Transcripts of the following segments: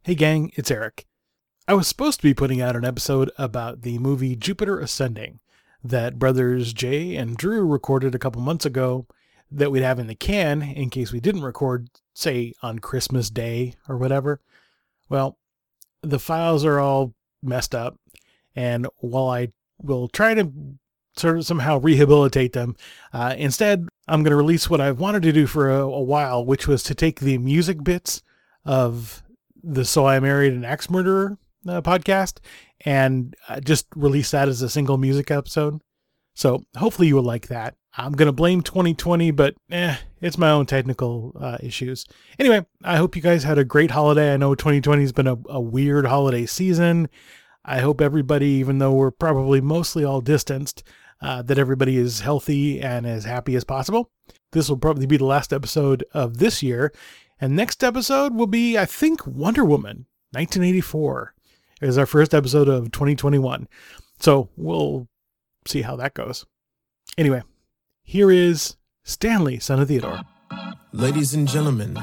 Hey gang, it's Eric. I was supposed to be putting out an episode about the movie Jupiter Ascending that brothers Jay and Drew recorded a couple months ago that we'd have in the can in case we didn't record, say, on Christmas Day or whatever. Well, the files are all messed up, and while I will try to sort of somehow rehabilitate them, instead I'm going to release what I've wanted to do for a while, which was to take the music bits of the So I Married an Axe Murderer podcast and just release that as a single music episode. So hopefully you will like that. I'm going to blame 2020, but it's my own technical issues. Anyway, I hope you guys had a great holiday. I know 2020 has been a weird holiday season. I hope everybody, even though we're probably mostly all distanced, that everybody is healthy and as happy as possible. This will probably be the last episode of this year. And next episode will be, I think, Wonder Woman, 1984. It is our first episode of 2021. So we'll see how that goes. Anyway, here is Stanley, son of Theodore. Ladies and gentlemen,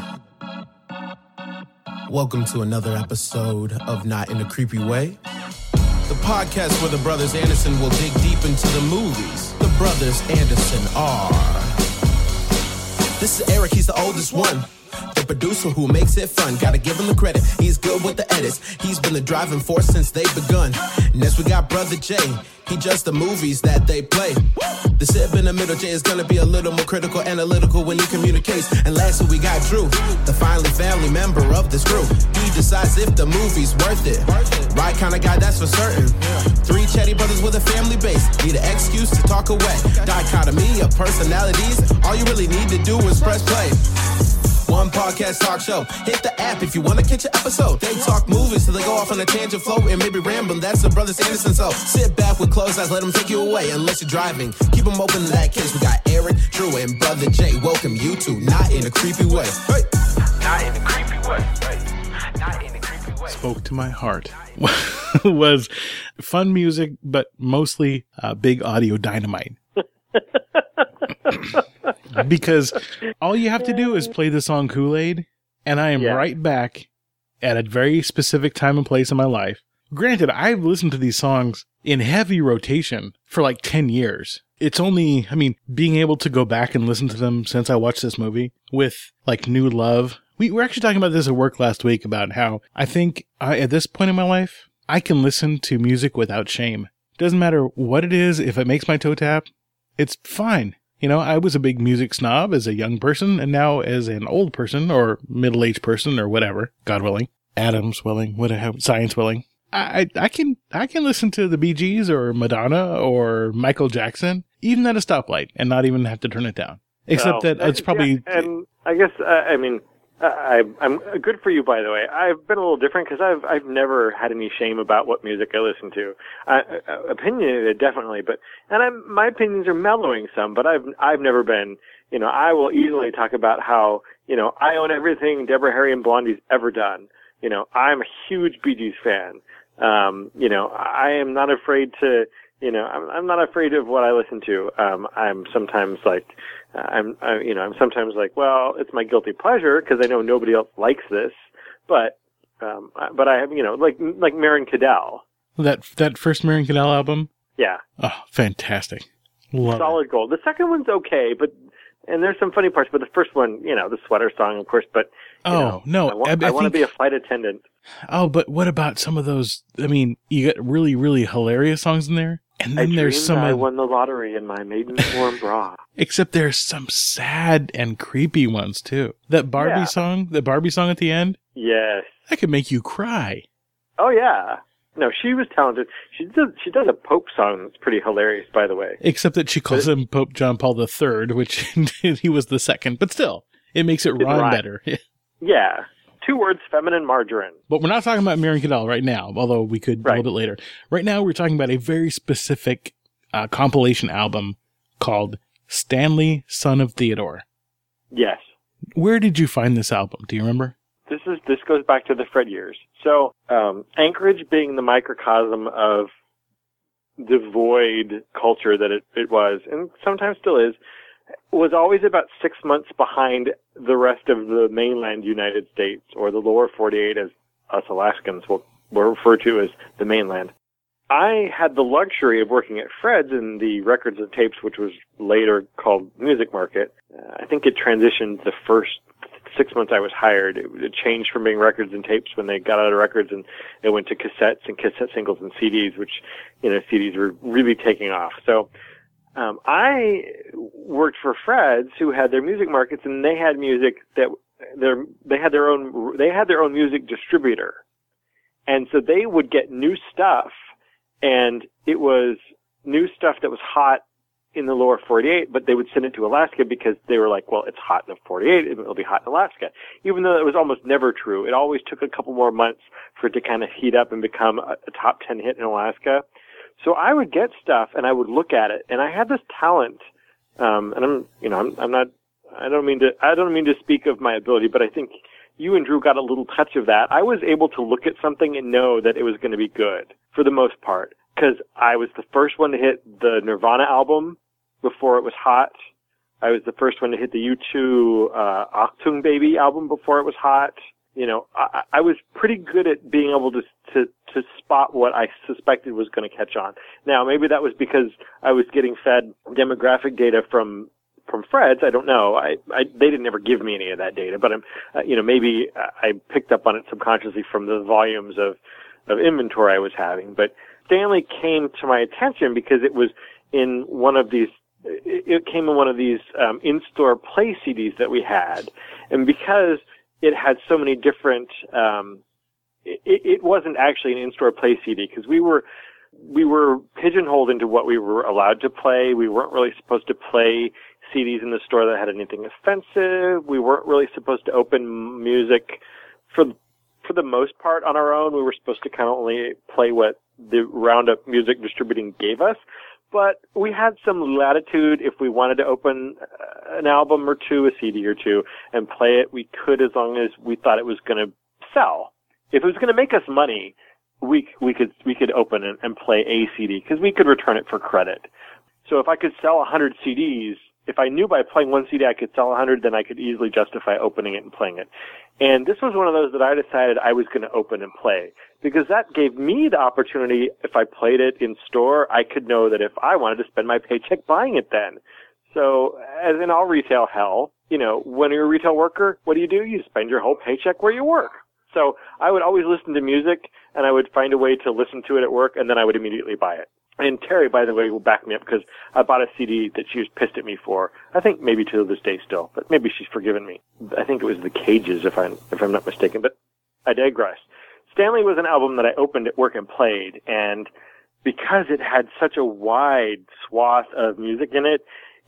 welcome to another episode of Not in a Creepy Way, the podcast where the brothers Anderson will dig deep into the movies the brothers Anderson are. This is Eric, he's the oldest one. The producer who makes it fun, gotta give him the credit. He's good with the edits. He's been the driving force since they've begun. Next we got Brother Jay. He just the movies that they play. The sib in the middle, Jay is gonna be a little more critical, analytical when he communicates. And lastly we got Drew, the finally family member of this crew. He decides if the movie's worth it. Right kind of guy, that's for certain. Three chatty brothers with a family base. Need an excuse to talk away. Dichotomy of personalities. All you really need to do is press play. One podcast talk show. Hit the app if you want to catch an episode. They talk movies till they go off on a tangent flow and maybe rambling. That's the brothers Anderson. So sit back with closed eyes, let them take you away. Unless you're driving, keep them open in that case. We got Eric, Drew, and Brother Jay. Welcome you to Not in a Creepy Way. Hey. Not in a creepy way. Right. Not in a creepy way. Spoke to my heart. Was fun music, but mostly big audio dynamite. Because all you have to do is play the song Kool-Aid, and I am right back at a very specific time and place in my life. Granted, I've listened to these songs in heavy rotation for like 10 years. It's only, being able to go back and listen to them since I watched this movie with like new love. We were actually talking about this at work last week about how I think at this point in my life, I can listen to music without shame. Doesn't matter what it is. If it makes my toe tap, it's fine. You know, I was a big music snob as a young person, and now as an old person or middle-aged person or whatever, God willing, Adams willing, whatever, science willing, I can listen to the Bee Gees or Madonna or Michael Jackson, even at a stoplight, and not even have to turn it down. Except that it's probably... Yeah, and I guess, I'm good for you, by the way. I've been a little different because I've never had any shame about what music I listen to. Opinionated, definitely, my opinions are mellowing some, but I've never been, I will easily talk about how, I own everything Deborah Harry and Blondie's ever done. I'm a huge Bee Gees fan. I am not afraid to, I'm not afraid of what I listen to. I'm sometimes like, I'm sometimes like, well, it's my guilty pleasure because I know nobody else likes this, but I have, like Maren Cadell. That first Maren Cadell album? Yeah. Oh, fantastic. Love Solid gold. The second one's okay, and there's some funny parts, but the first one, the sweater song, of course, but, no. I want to be a flight attendant. Oh, but what about some of those? You got really, really hilarious songs in there. And then there's some. I won the lottery in my maiden form bra. Except there's some sad and creepy ones too. That Barbie song at the end. Yes, that could make you cry. Oh yeah. No, she was talented. She does a Pope song that's pretty hilarious, by the way. Except that she calls him Pope John Paul III, which he was the second. But still, it makes it rhyme better. Yeah. 2 words, feminine margarine. But we're not talking about Maren Cadell right now, although we could a little bit later. Right now, we're talking about a very specific compilation album called Stanley, Son of Theodore. Yes. Where did you find this album? Do you remember? This goes back to the Fred years. So, Anchorage being the microcosm of the void culture that it was, and sometimes still is, was always about 6 months behind the rest of the mainland United States, or the lower 48 as us Alaskans will refer to as the mainland. I had the luxury of working at Fred's in the Records and Tapes, which was later called Music Market. I think it transitioned the first 6 months I was hired. It changed from being Records and Tapes when they got out of records, and it went to cassettes and cassette singles and CDs, which, CDs were really taking off. So I worked for Fred's, who had their music markets, and they had music that they had their own music distributor. And so they would get new stuff, and it was new stuff that was hot in the lower 48, but they would send it to Alaska because they were like, well, it's hot in the 48, it'll be hot in Alaska. Even though it was almost never true. It always took a couple more months for it to kind of heat up and become a top 10 hit in Alaska. So I would get stuff and I would look at it, and I had this talent, and I don't mean to speak of my ability, but I think you and Drew got a little touch of that. I was able to look at something and know that it was going to be good for the most part, because I was the first one to hit the Nirvana album before it was hot. I was the first one to hit the U2 Achtung Baby album before it was hot. I was pretty good at being able to spot what I suspected was going to catch on. Now, maybe that was because I was getting fed demographic data from Fred's. I don't know. They didn't ever give me any of that data, but maybe I picked up on it subconsciously from the volumes of inventory I was having. But Stanley came to my attention because it was in one of these. It came in one of these in-store play CDs that we had, and because it had so many different. It wasn't actually an in-store play CD because we were pigeonholed into what we were allowed to play. We weren't really supposed to play CDs in the store that had anything offensive. We weren't really supposed to open music for the most part on our own. We were supposed to kind of only play what the Roundup Music Distributing gave us. But we had some latitude. If we wanted to open an album or two, a CD or two, and play it, we could, as long as we thought it was going to sell. If it was going to make us money, we could open and play a CD because we could return it for credit. So if I could sell 100 CDs, if I knew by playing one CD I could sell 100, then I could easily justify opening it and playing it. And this was one of those that I decided I was going to open and play because that gave me the opportunity. If I played it in store, I could know that if I wanted to spend my paycheck buying it then. So as in all retail hell, when you're a retail worker, what do? You spend your whole paycheck where you work. So I would always listen to music, and I would find a way to listen to it at work, and then I would immediately buy it. And Terry, by the way, will back me up because I bought a CD that she was pissed at me for. I think maybe to this day still, but maybe she's forgiven me. I think it was The Cages, if I'm not mistaken. But I digress. Stanley was an album that I opened at work and played, and because it had such a wide swath of music in it,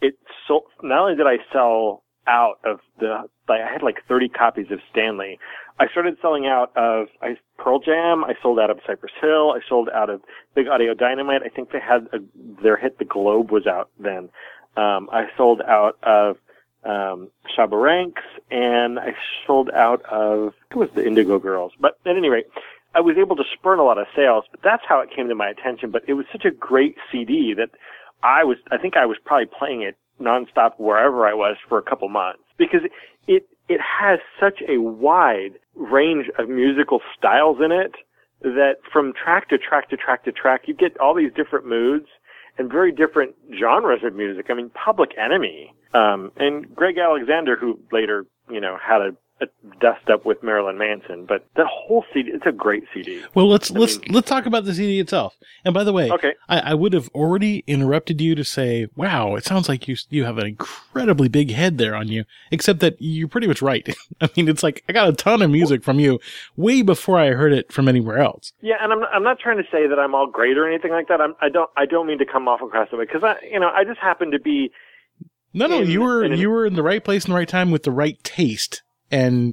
not only did I sell out of I had like 30 copies of Stanley. I started selling out of Pearl Jam. I sold out of Cypress Hill. I sold out of Big Audio Dynamite. I think they had their hit The Globe was out then. I sold out of Shabba Ranks, and I sold out of who was the Indigo Girls. But at any rate, I was able to spurn a lot of sales. But that's how it came to my attention. But it was such a great CD that I think I was probably playing it nonstop wherever I was for a couple months because it has such a wide range of musical styles in it that from track to track to track to track, you get all these different moods and very different genres of music. I mean, Public Enemy, and Greg Alexander, who later, had a dust up with Marilyn Manson, but that whole CD, it's a great CD. Well, let's talk about the CD itself. And by the way, okay. I would have already interrupted you to say, wow, it sounds like you have an incredibly big head there on you, except that you're pretty much right. I mean, it's like I got a ton of music from you way before I heard it from anywhere else. Yeah, and I'm not trying to say that I'm all great or anything like that. I don't mean to come off across that way because I just happen to be. No, you were in the right place in the right time with the right taste. And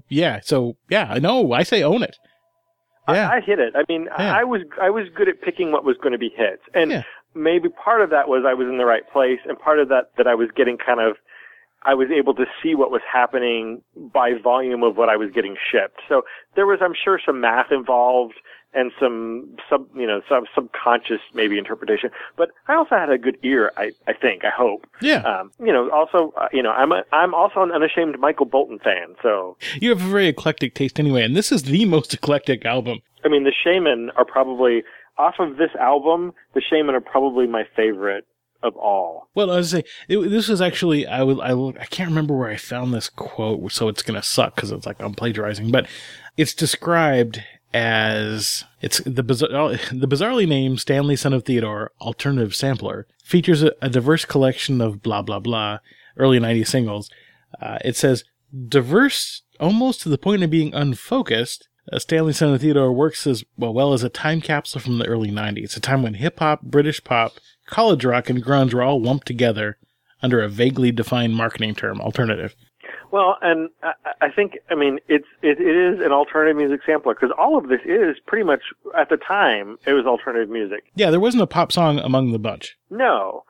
I say own it. Yeah. I hit it. I mean, yeah. I was good at picking what was going to be hits. And maybe part of that was I was in the right place, and part of that I was getting kind of I was able to see what was happening by volume of what I was getting shipped. So there was, I'm sure, some math involved and some subconscious maybe interpretation. But I also had a good ear, I think, I hope. Yeah. Also, I'm also an unashamed Michael Bolton fan. So you have a very eclectic taste anyway, and this is the most eclectic album. I mean, the Shamen are probably, off of this album, the Shamen are probably my favorite of all. Well, I was say this was actually I can't remember where I found this quote, so it's gonna suck because it's like I'm plagiarizing, but it's described as it's the bizarrely named Stanley Son of Theodore alternative sampler features a diverse collection of blah blah blah early 90s singles. It says diverse almost to the point of being unfocused. Stanley Son of Theodore works as well as a time capsule from the early 90s, a time when hip-hop, British pop, college rock, and grunge were all lumped together under a vaguely defined marketing term, alternative. Well, and I think, it is an alternative music sampler, because all of this is pretty much, at the time, it was alternative music. Yeah, there wasn't a pop song among the bunch. No.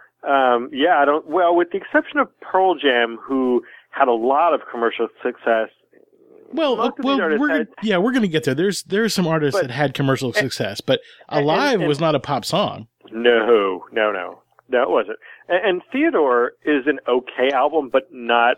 With the exception of Pearl Jam, who had a lot of commercial success. We're going to get there. There's some artists that had commercial success, but Alive was not a pop song. No, it wasn't. And Theodore is an okay album, but not.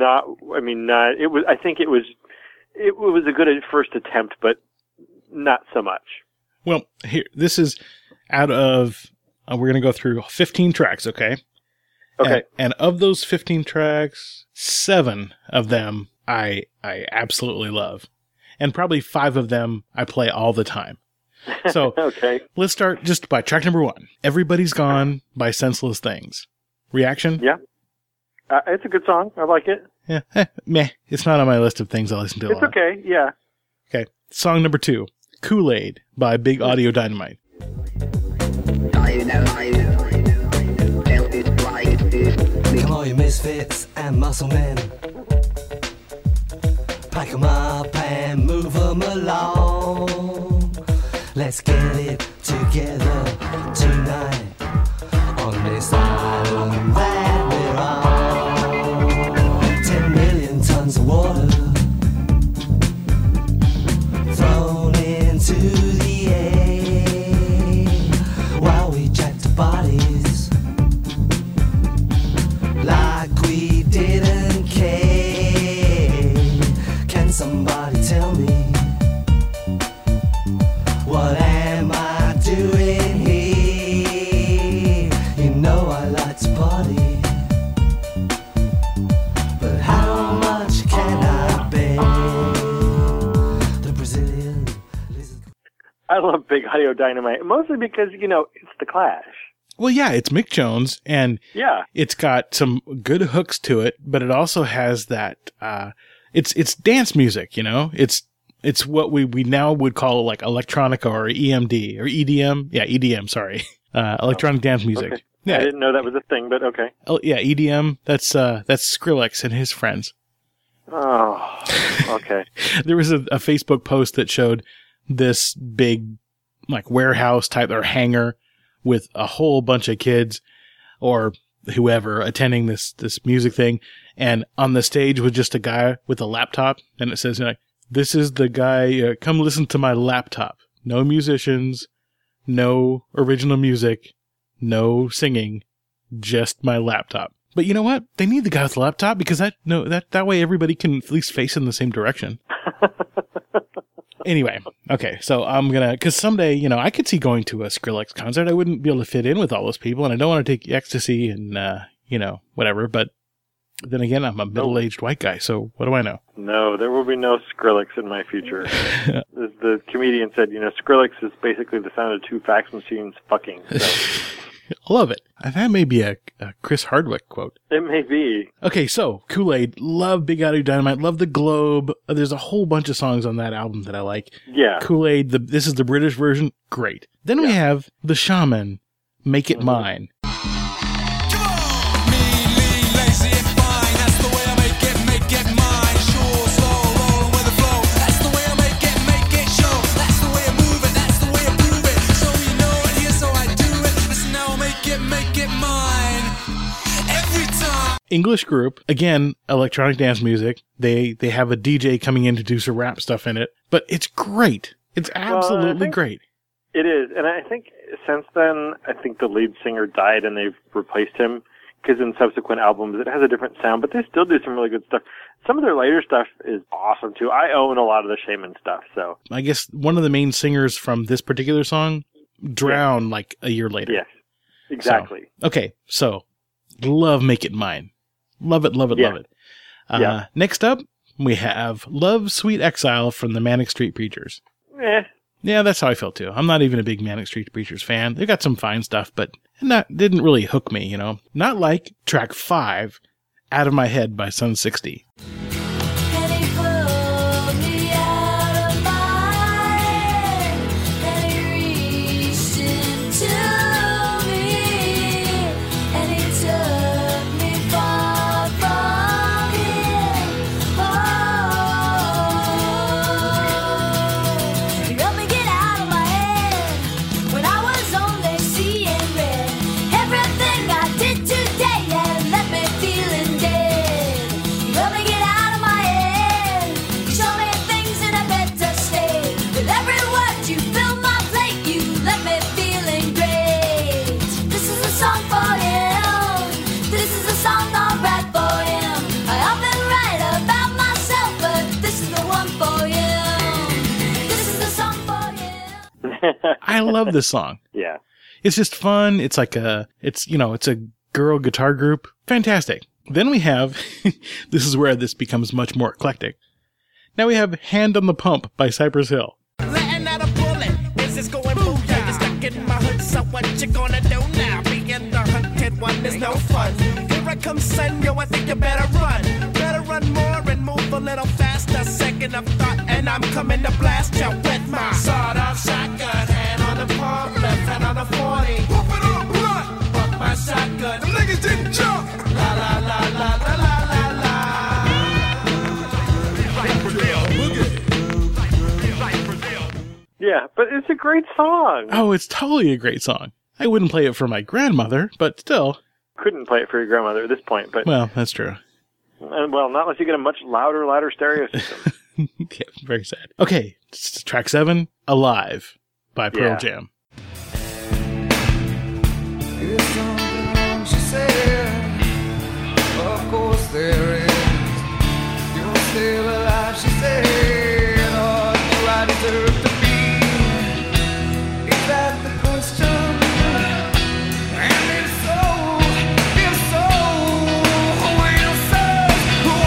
It was. I think it was a good first attempt, but not so much. Well, here, this is out of. We're going to go through 15 tracks, okay? Okay. And of those 15 tracks, 7 of them I absolutely love. And probably 5 of them I play all the time. So okay. Let's start just by track number 1. Everybody's Gone by Senseless Things. Reaction? Yeah. It's a good song. I like it. Yeah. Meh. It's not on my list of things I listen to a lot. It's okay. Yeah. Okay. Song number 2. Kool-Aid by Big Audio Dynamite. Come on, you misfits and muscle men. Pack 'em up and move 'em along. Let's get it together tonight on this island that we're on. 10 million tons of water thrown into the air while we jacked the bodies like we didn't care. Can somebody tell me, what am I doing here? You know I like to party, but how much can I bear? The Brazilian lizard. I love Big Audio Dynamite, mostly because, it's The Clash. Well, yeah, it's Mick Jones, and yeah, it's got some good hooks to it, but it also has that, it's dance music, It's what we now would call like electronica or EMD or EDM. Yeah, EDM, sorry. Electronic dance music. Okay. Yeah. I didn't know that was a thing, but okay. Oh, yeah, EDM. That's Skrillex and his friends. Oh, okay. There was a Facebook post that showed this big like warehouse type or hangar with a whole bunch of kids or whoever attending this music thing, and on the stage was just a guy with a laptop, and it says, this is the guy, come listen to my laptop. No musicians, no original music, no singing, just my laptop. But you know what? They need the guy with the laptop because that way everybody can at least face in the same direction. Anyway, okay, so I'm because someday, I could see going to a Skrillex concert. I wouldn't be able to fit in with all those people, and I don't want to take ecstasy and, whatever, but then again, I'm a middle-aged white guy, so what do I know? No, there will be no Skrillex in my future. The comedian said, Skrillex is basically the sound of 2 fax machines fucking. So. I love it. That may be a Chris Hardwick quote. It may be. Okay, so Kool-Aid, love Big Audio Dynamite, love The Globe. There's a whole bunch of songs on that album that I like. Yeah. Kool-Aid, this is the British version, great. Then we have The Shamen, Make It Mine. English group. Again, electronic dance music. They have a DJ coming in to do some rap stuff in it. But it's great. It's absolutely great. It is. And I think since then, I think the lead singer died and they've replaced him. Because in subsequent albums, it has a different sound. But they still do some really good stuff. Some of their later stuff is awesome, too. I own a lot of the Shaman stuff, so. I guess one of the main singers from this particular song drowned like a year later. Yes, exactly. So love Make It Mine. Love it, love it, love it. Next up, we have Love, Sweet Exile from the Manic Street Preachers. Yeah, that's how I felt, too. I'm not even a big Manic Street Preachers fan. They got some fine stuff, but didn't really hook me, you know. Not like track 5, Out of My Head by Sun 60. I love this song. Yeah. It's just fun. It's like it's a girl guitar group. Fantastic. Then we have, this is where this becomes much more eclectic. Now we have Hand on the Pump by Cypress Hill. Letting out a bullet, is this going booyah? You're stuck in my hood, so what you gonna do now? Being the hunted one is no fun. Here I come, son, yo, I think you better run. Better run more and move a little faster. Second of thought, and I'm coming to blast you with my sawed-off shotgun. Hand on the pump, left hand on the 40. Pump it up, blunt. Pump my shotgun. Them niggas didn't jump. La la la la la la la la. Yeah, but it's a great song. Oh, it's totally a great song. I wouldn't play it for my grandmother, but still. Couldn't play it for your grandmother at this point, but... Well, that's true. Well, not unless you get a much louder stereo system. Yeah, very sad. Okay, track 7, Alive by Pearl Jam. There's something wrong, she said. Of course there is. You're still alive, she said. Oh, do I deserve to be? Is that the question? And if so, who answers?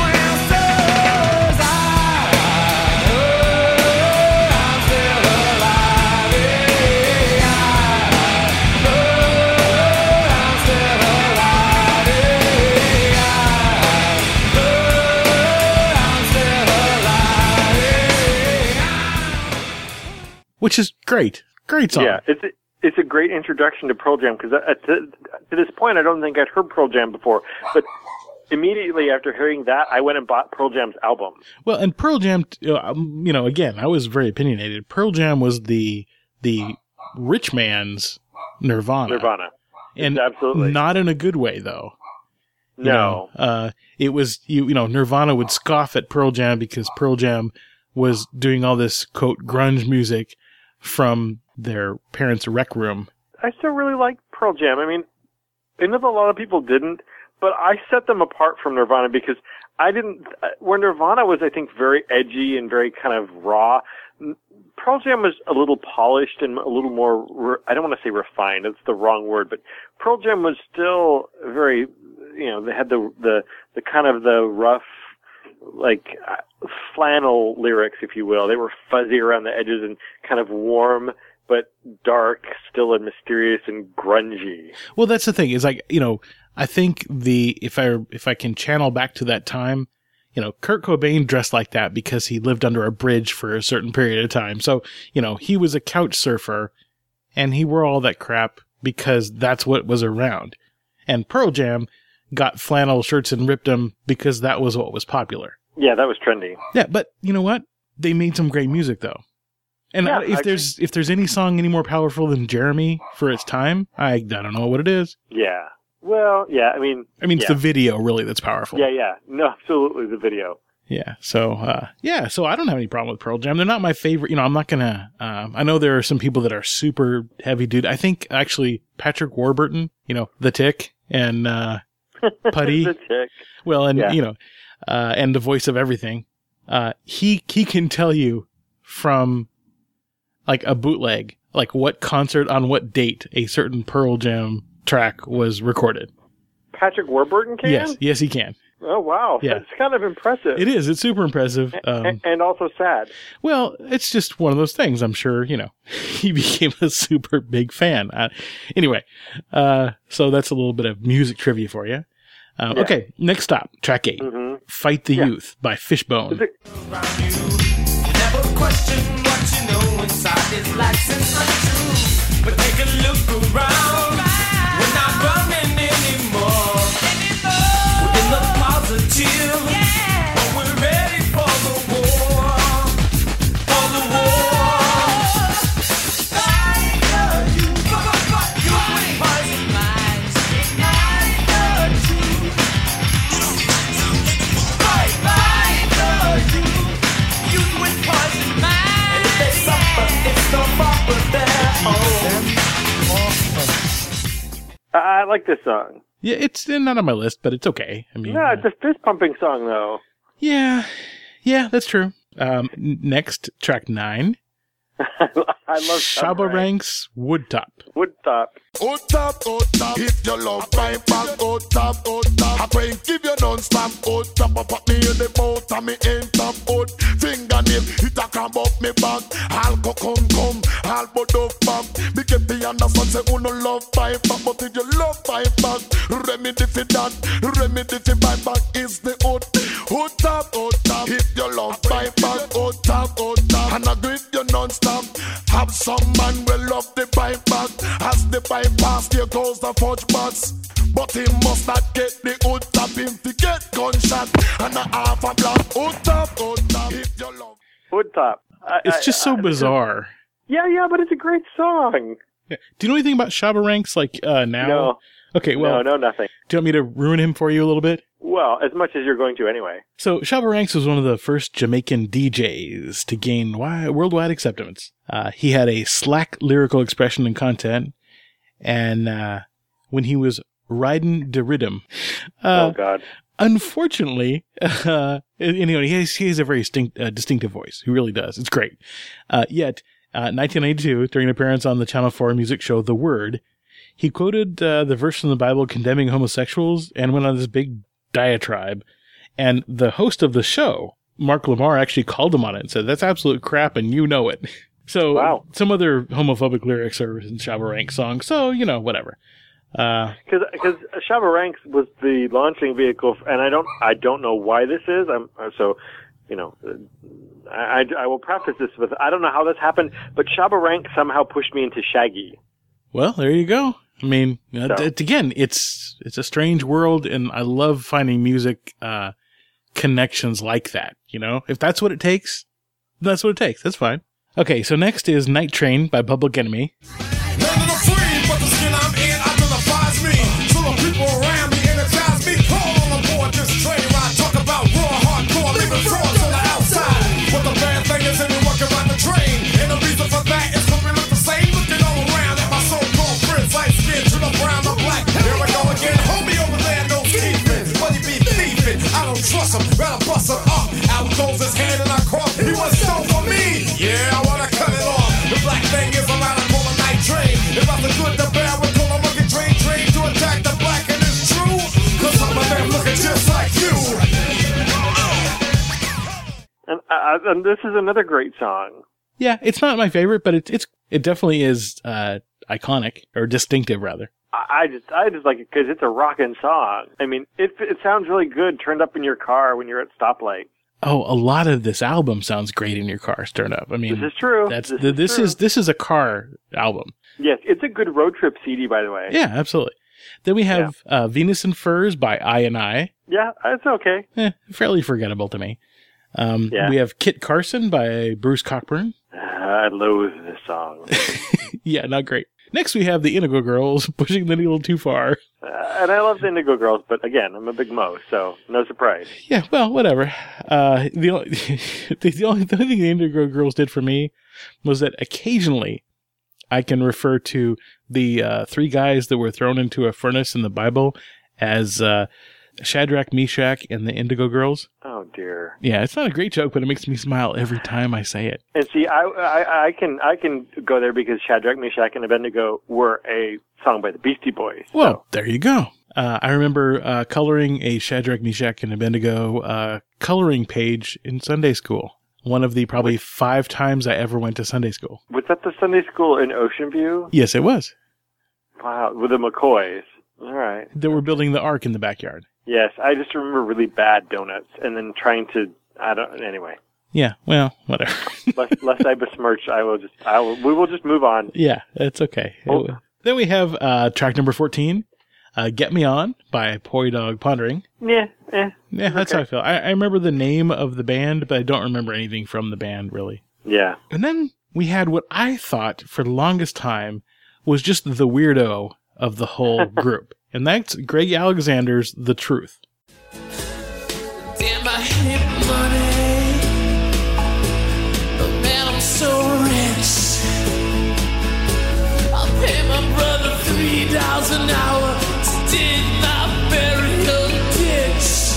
I know I'm still alive. I know I'm still alive. I know I'm still alive. Which is great. Great song. Yeah, it's a great introduction to Pearl Jam, because to this point, I don't think I'd heard Pearl Jam before, but immediately after hearing that, I went and bought Pearl Jam's album. Well, and Pearl Jam, again, I was very opinionated. Pearl Jam was the rich man's Nirvana. And absolutely. Not in a good way, though. No. It was, Nirvana would scoff at Pearl Jam because Pearl Jam was doing all this, quote, grunge music from their parents' rec room. I still really like Pearl Jam. I mean, I know that a lot of people didn't, but I set them apart from Nirvana because where Nirvana was, I think, very edgy and very kind of raw, Pearl Jam was a little polished and a little more, I don't want to say refined, it's the wrong word, but Pearl Jam was still very, they had the kind of the rough, like, flannel lyrics, if you will. They were fuzzy around the edges and kind of warm, but dark, still and mysterious and grungy. Well, that's the thing, is like, I think if I can channel back to that time, Kurt Cobain dressed like that because he lived under a bridge for a certain period of time. So, he was a couch surfer and he wore all that crap because that's what was around. And Pearl Jam got flannel shirts and ripped them because that was what was popular. Yeah, that was trendy. Yeah, but you know what? They made some great music though. And yeah, if there's any song any more powerful than Jeremy for its time, I don't know what it is. Yeah. Well, yeah, I mean, it's yeah. the video really that's powerful. Yeah. No, absolutely, the video. Yeah. So, so I don't have any problem with Pearl Jam. They're not my favorite. I'm not going to, I know there are some people that are super heavy dude. I think actually Patrick Warburton, The Tick and, Putty. The Tick. Well, and, Yeah. And the voice of everything. He can tell you from like a bootleg, like what concert on what date a certain Pearl Jam track was recorded. Patrick Warburton can? Yes, he can. Oh, wow. Yeah. That's kind of impressive. It is. It's super impressive. And also sad. Well, it's just one of those things. I'm sure, he became a super big fan. Anyway, so that's a little bit of music trivia for you. Okay, next stop, track 8. Mm-hmm. Fight the Youth by Fishbone. Never question what you know inside is lies and untrue. But take a look around. We're not running anymore. We can look positive. But we're ready for the war. For the war. Fight the youth. Youth with poison minds. Ignite the truth. Fight the youth. Youth with poison minds. And if they suffer, it's no fault but their own. I like this song. Yeah, it's not on my list, but it's okay. No, it's a fist-pumping song, though. Yeah, that's true. Next, track 9. I love Shabba Ranks, Woodtop. Woodtop. Out top, if you love my back, out top, I pray give you non-stop, out top, I put me in the boat, and me ain't top, out, fingernail, it a come up me back, I'll come, I'll put up back, me get the understand, say, who no love my back, but if you love my back, remedy for that, remedy for my back is the out top, if you love my back, out top, and I do it you non-stop, have some man will love the bike back, as the bypass, there goes the fudge box. But he must not get the hood top him to get gunshot and a half a block. Hood top, if you love. Woodtop. It's just so bizarre. Yeah, but it's a great song. Yeah. Do you know anything about Shabba Ranks, now? No. Okay, well, No, nothing. do you want me to ruin him for you a little bit? Well, as much as you're going to anyway. So, Shabba Ranks was one of the first Jamaican DJs to gain worldwide acceptance. He had a slack lyrical expression and content, and when he was riding the rhythm, Oh, God. unfortunately, he has a very distinctive voice. He really does. It's great. Yet, 1992, during an appearance on the Channel 4 music show The Word, he quoted the verse from the Bible condemning homosexuals and went on this big diatribe. And the host of the show, Mark Lamar, actually called him on it and said, "That's absolute crap, and you know it." So Wow. Some other homophobic lyrics are in Shabba Ranks songs. So, whatever. Because Shabba Ranks was the launching vehicle, and I don't know why this is. I will preface this with I don't know how this happened, but Shabba Ranks somehow pushed me into Shaggy. Well, there you go. Again, it's a strange world, and I love finding music connections like that. If that's what it takes, that's what it takes. That's fine. Okay, so next is Night Train by Public Enemy. None of the free, but the skin I'm in identifies me. So the people around me energize me. All on board this train ride. Talk about raw, hardcore, leaving frauds on the outside. But the bad thing is when you walk around the train. And the reason for that is because we look the same. Looking all around at my so-called friends. Light skin to the brown, the black. Here we go again. Homie over there, no keeping. But he be thieving. I don't trust him. Rather bust him up. Out goes his hand and I cross. He was stole for me. Yeah, I wanna cut it off. The black thing is around, I call a night train. If I'm the good, the bad, we call a monkey train to attack the black, and it's true. Cause some of them looking just like you. And this is another great song. Yeah, it's not my favorite, but it definitely is iconic, or distinctive rather. I just like it because it's a rockin' song. I mean, it sounds really good turned up in your car when you're at stoplight. Oh, a lot of this album sounds great in your car turned up. I mean, This is true. This is a car album. Yes, it's a good road trip CD, by the way. Yeah, absolutely. Then we have Venus and Furs by I&I. Yeah, it's okay. Fairly forgettable to me. Yeah. We have Kit Carson by Bruce Cockburn. I loathe this song. Yeah, not great. Next, we have the Indigo Girls pushing the needle too far. And I love the Indigo Girls, but again, I'm a big Mo, so no surprise. Yeah, well, whatever. The only thing the Indigo Girls did for me was that occasionally I can refer to the three guys that were thrown into a furnace in the Bible as Shadrach, Meshach, and the Indigo Girls. Oh dear. Yeah, it's not a great joke, but it makes me smile every time I say it. And see, I can go there because Shadrach, Meshach, and Abednego were a song by the Beastie Boys. Well, there you go. I remember coloring a Shadrach, Meshach, and Abednego coloring page in Sunday school. One of the probably 5 times I ever went to Sunday school. Was that the Sunday school in Ocean View? Yes, it was. Wow, with the McCoys. All right. They were building the ark in the backyard. Yes, I just remember really bad donuts and then trying to, anyway. Yeah, well, whatever. lest I besmirch, we will just move on. Yeah, it's okay. Oh. Then we have track number 14, Get Me On by Poi Dog Pondering. Yeah, that's how I feel. I remember the name of the band, but I don't remember anything from the band, really. Yeah. And then we had what I thought for the longest time was just the weirdo of the whole group. And that's Greg Alexander's The Truth. Damn, I hate money. Oh man, I'm so rich. I'll pay my brother $3 an hour to dig my burial ditch.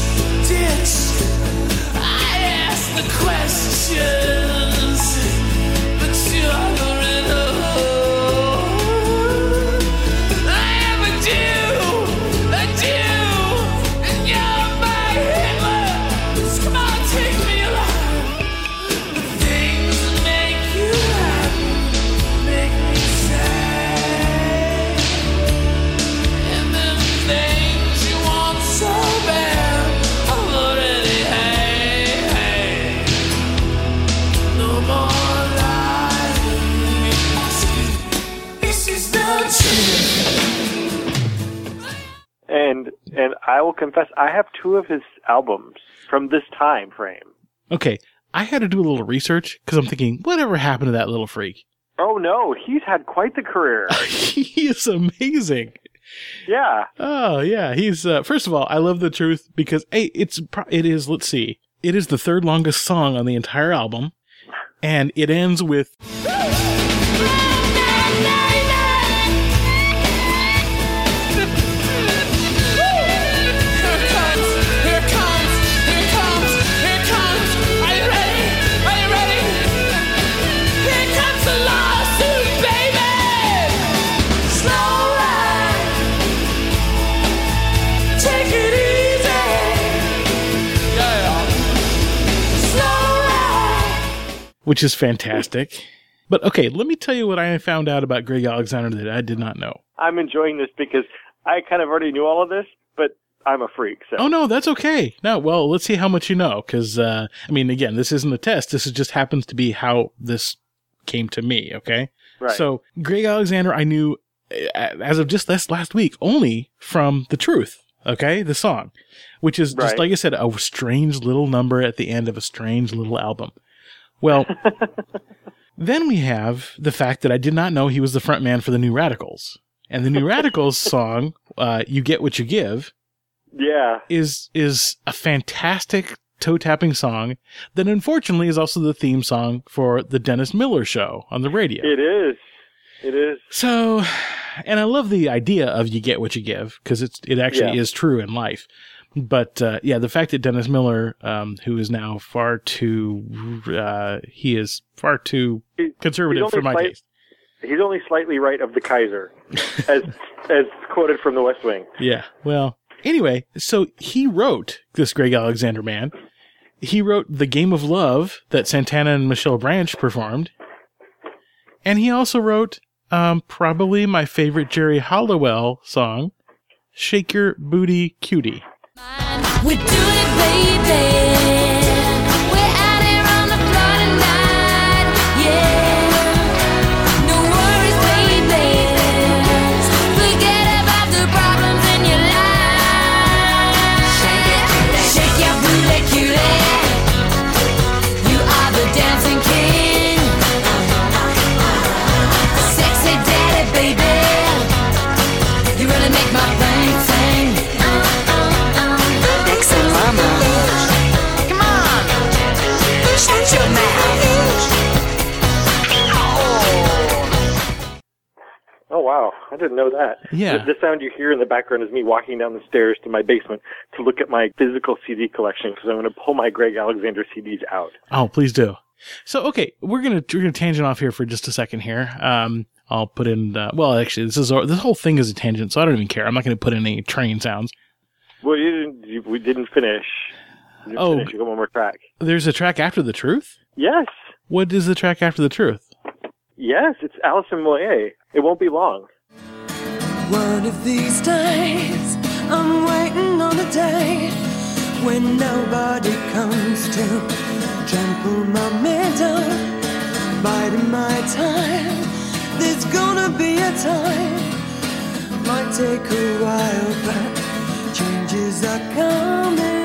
I ask the questions, but you already know. And I will confess, I have 2 of his albums from this time frame. Okay, I had to do a little research because I'm thinking, whatever happened to that little freak? Oh no, he's had quite the career. He is amazing. Yeah. Oh yeah, he's first of all, I love The Truth because it is it is the 3rd longest song on the entire album, and it ends with. Which is fantastic. But okay, let me tell you what I found out about Greg Alexander that I did not know. I'm enjoying this because I kind of already knew all of this, but I'm a freak. So. Oh, no, that's okay. No, well, let's see how much you know. Because, I mean, again, this isn't a test. This just happens to be how this came to me, okay? Right. So, Greg Alexander, I knew, as of just this last week, only from The Truth, okay? The song. Which is, just like I said, a strange little number at the end of a strange little album. Well, then we have the fact that I did not know he was the front man for the New Radicals. And the New Radicals song, You Get What You Give, is a fantastic toe-tapping song that unfortunately is also the theme song for the Dennis Miller Show on the radio. It is. So, and I love the idea of You Get What You Give, because it actually is true in life. But, the fact that Dennis Miller, who is now far too conservative for my taste. He's only slightly right of the Kaiser, as quoted from the West Wing. Yeah, well, anyway, so he wrote, this Greg Alexander man, he wrote The Game of Love that Santana and Michelle Branch performed, and he also wrote probably my favorite Jerry Halliwell song, Shake Your Booty Cutie. We do it, baby. We're out here on the floor tonight. Yeah. No worries, baby. Forget about the problems in your life. Shake your booty, cutie. You are the dancing king. Sexy daddy, baby. wow. I didn't know that. Yeah. The sound you hear in the background is me walking down the stairs to my basement to look at my physical CD collection because I'm going to pull my Greg Alexander CDs out. Oh, please do. So, okay, we're gonna tangent off here for just a second here. I'll put in, well, actually, this whole thing is a tangent, so I don't even care. I'm not going to put in any train sounds. Well, we didn't finish. You got one more track. There's a track after the truth? Yes. What is the track after the truth? Yes, it's Alison Moyet. It won't be long. One of these days, I'm waiting on a day when nobody comes to trample my meadow, biding my time. There's gonna be a time, might take a while, but changes are coming.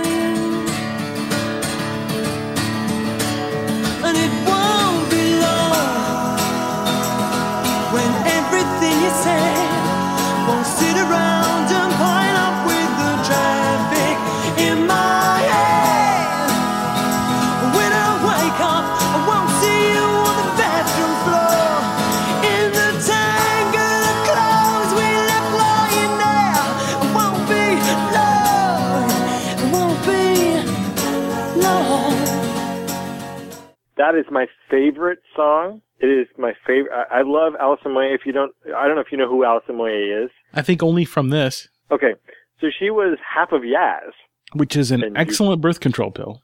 And it won't be long when everything you said won't sit around and pile up with the traffic in my head. When I wake up, I won't see you on the bathroom floor in the tangle of clothes we left lying there. It won't be long. It won't be long. That is my favorite song. It is my favorite. I love Alison Moyet. I don't know if you know who Alison Moyet is. I think only from this. Okay, so she was half of Yaz. Which is an excellent birth control pill.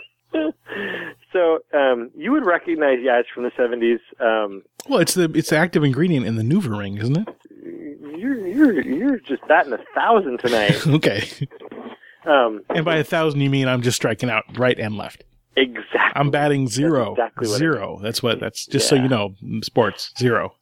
So you would recognize Yaz from the 70s. Well, it's the active ingredient in the NuvaRing, isn't it? You're just batting 1,000 tonight. Okay. And by 1,000 you mean I'm just striking out right and left. Exactly. I'm batting zero. That's exactly what zero. That's just so you know, sports, zero.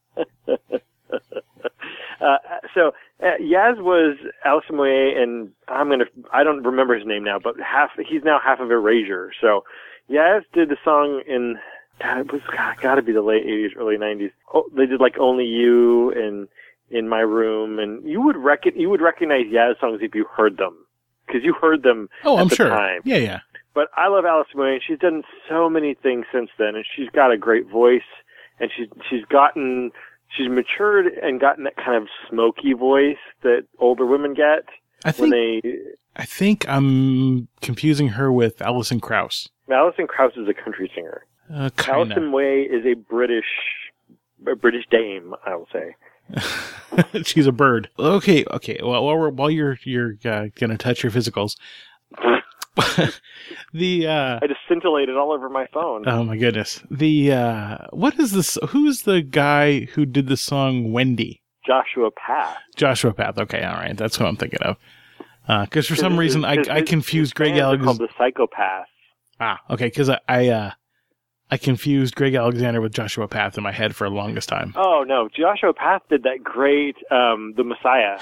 So Yaz was Alison Moyet, and I don't remember his name now, but he's now half of Erasure. So Yaz did the song in, it was gotta be the late 80s, early 90s. Oh, they did like Only You and In My Room, and you would recognize Yaz songs if you heard them, because you heard them at the time. Yeah. But I love Alison Moyet. She's done so many things since then, and she's got a great voice, and she's matured and gotten that kind of smoky voice that older women get. I think I'm confusing her with Alison Krauss. Alison Krauss is a country singer. Alison Moyet is a British dame, I will say. She's a bird. Okay. Well, while you're gonna touch your physicals. I just scintillated all over my phone. Oh my goodness. What is this? Who's the guy who did the song Wendy? Joshua Path. Okay, all right. That's what I'm thinking of. Because for some reason I confused Greg Alexander. Called the Psychopaths. Ah, okay. Because I confused Greg Alexander with Joshua Path in my head for the longest time. Oh no, Joshua Path did that great The Messiah.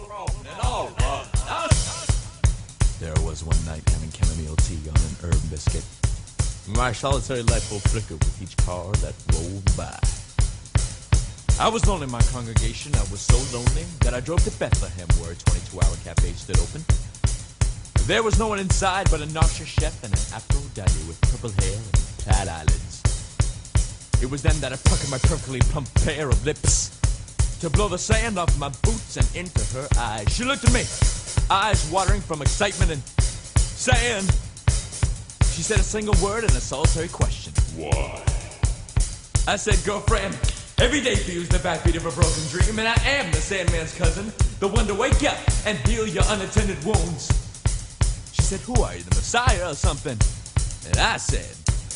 There was one night having chamomile tea on an herb biscuit. My solitary light will flicker with each car that rolled by. I was lonely in my congregation. I was so lonely that I drove to Bethlehem, where a 22-hour cafe stood open. There was no one inside but a noxious chef and an Afro daddy with purple hair and plaid eyelids. It was then that I plucked my perfectly plump pair of lips to blow the sand off my boots and into her eyes. She looked at me, eyes watering from excitement and saying, she said a single word and a solitary question. Why? I said, girlfriend, every day feels the backbeat of a broken dream, and I am the Sandman's cousin, the one to wake up and heal your unattended wounds. She said, who are you, the Messiah or something? And I said,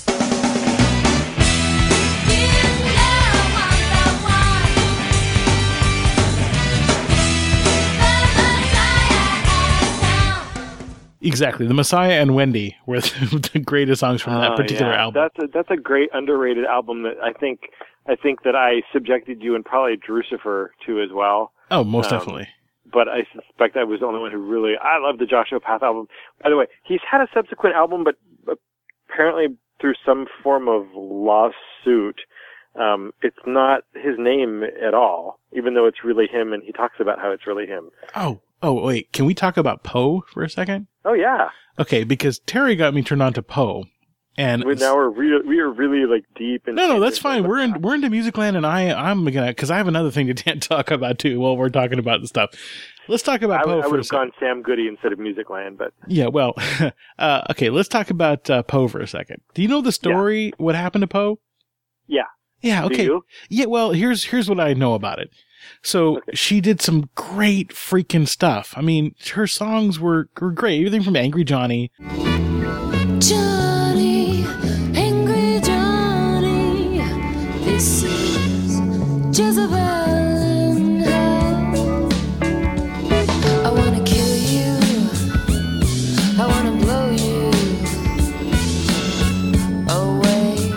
Exactly. The Messiah and Wendy were the greatest songs from that particular album. That's a great underrated album that I think that I subjected you and probably Drucifer to as well. Oh, most definitely. But I suspect I was the only one who really... I love the Joshua Path album. By the way, he's had a subsequent album, but apparently through some form of lawsuit, it's not his name at all, even though it's really him, and he talks about how it's really him. Oh, wait. Can we talk about Poe for a second? Oh, yeah. Okay, because Terry got me turned on to Poe, And But now we are really like deep. No, that's fine. We're into Musicland, and I'm gonna, because I have another thing to talk about too while we're talking about the stuff. Let's talk about Poe I for would a have second. gone Sam Goody instead of Musicland, but Yeah, well, okay. Let's talk about Poe for a second. Do you know the story? What happened to Poe? yeah. Yeah. Do Okay. you? Yeah. Well, here's what I know about it. So she did some great freaking stuff. I mean, her songs were great. Everything from Angry Johnny. Johnny, angry Johnny, this is Jezebel in hell. I wanna kill you, I wanna blow you away.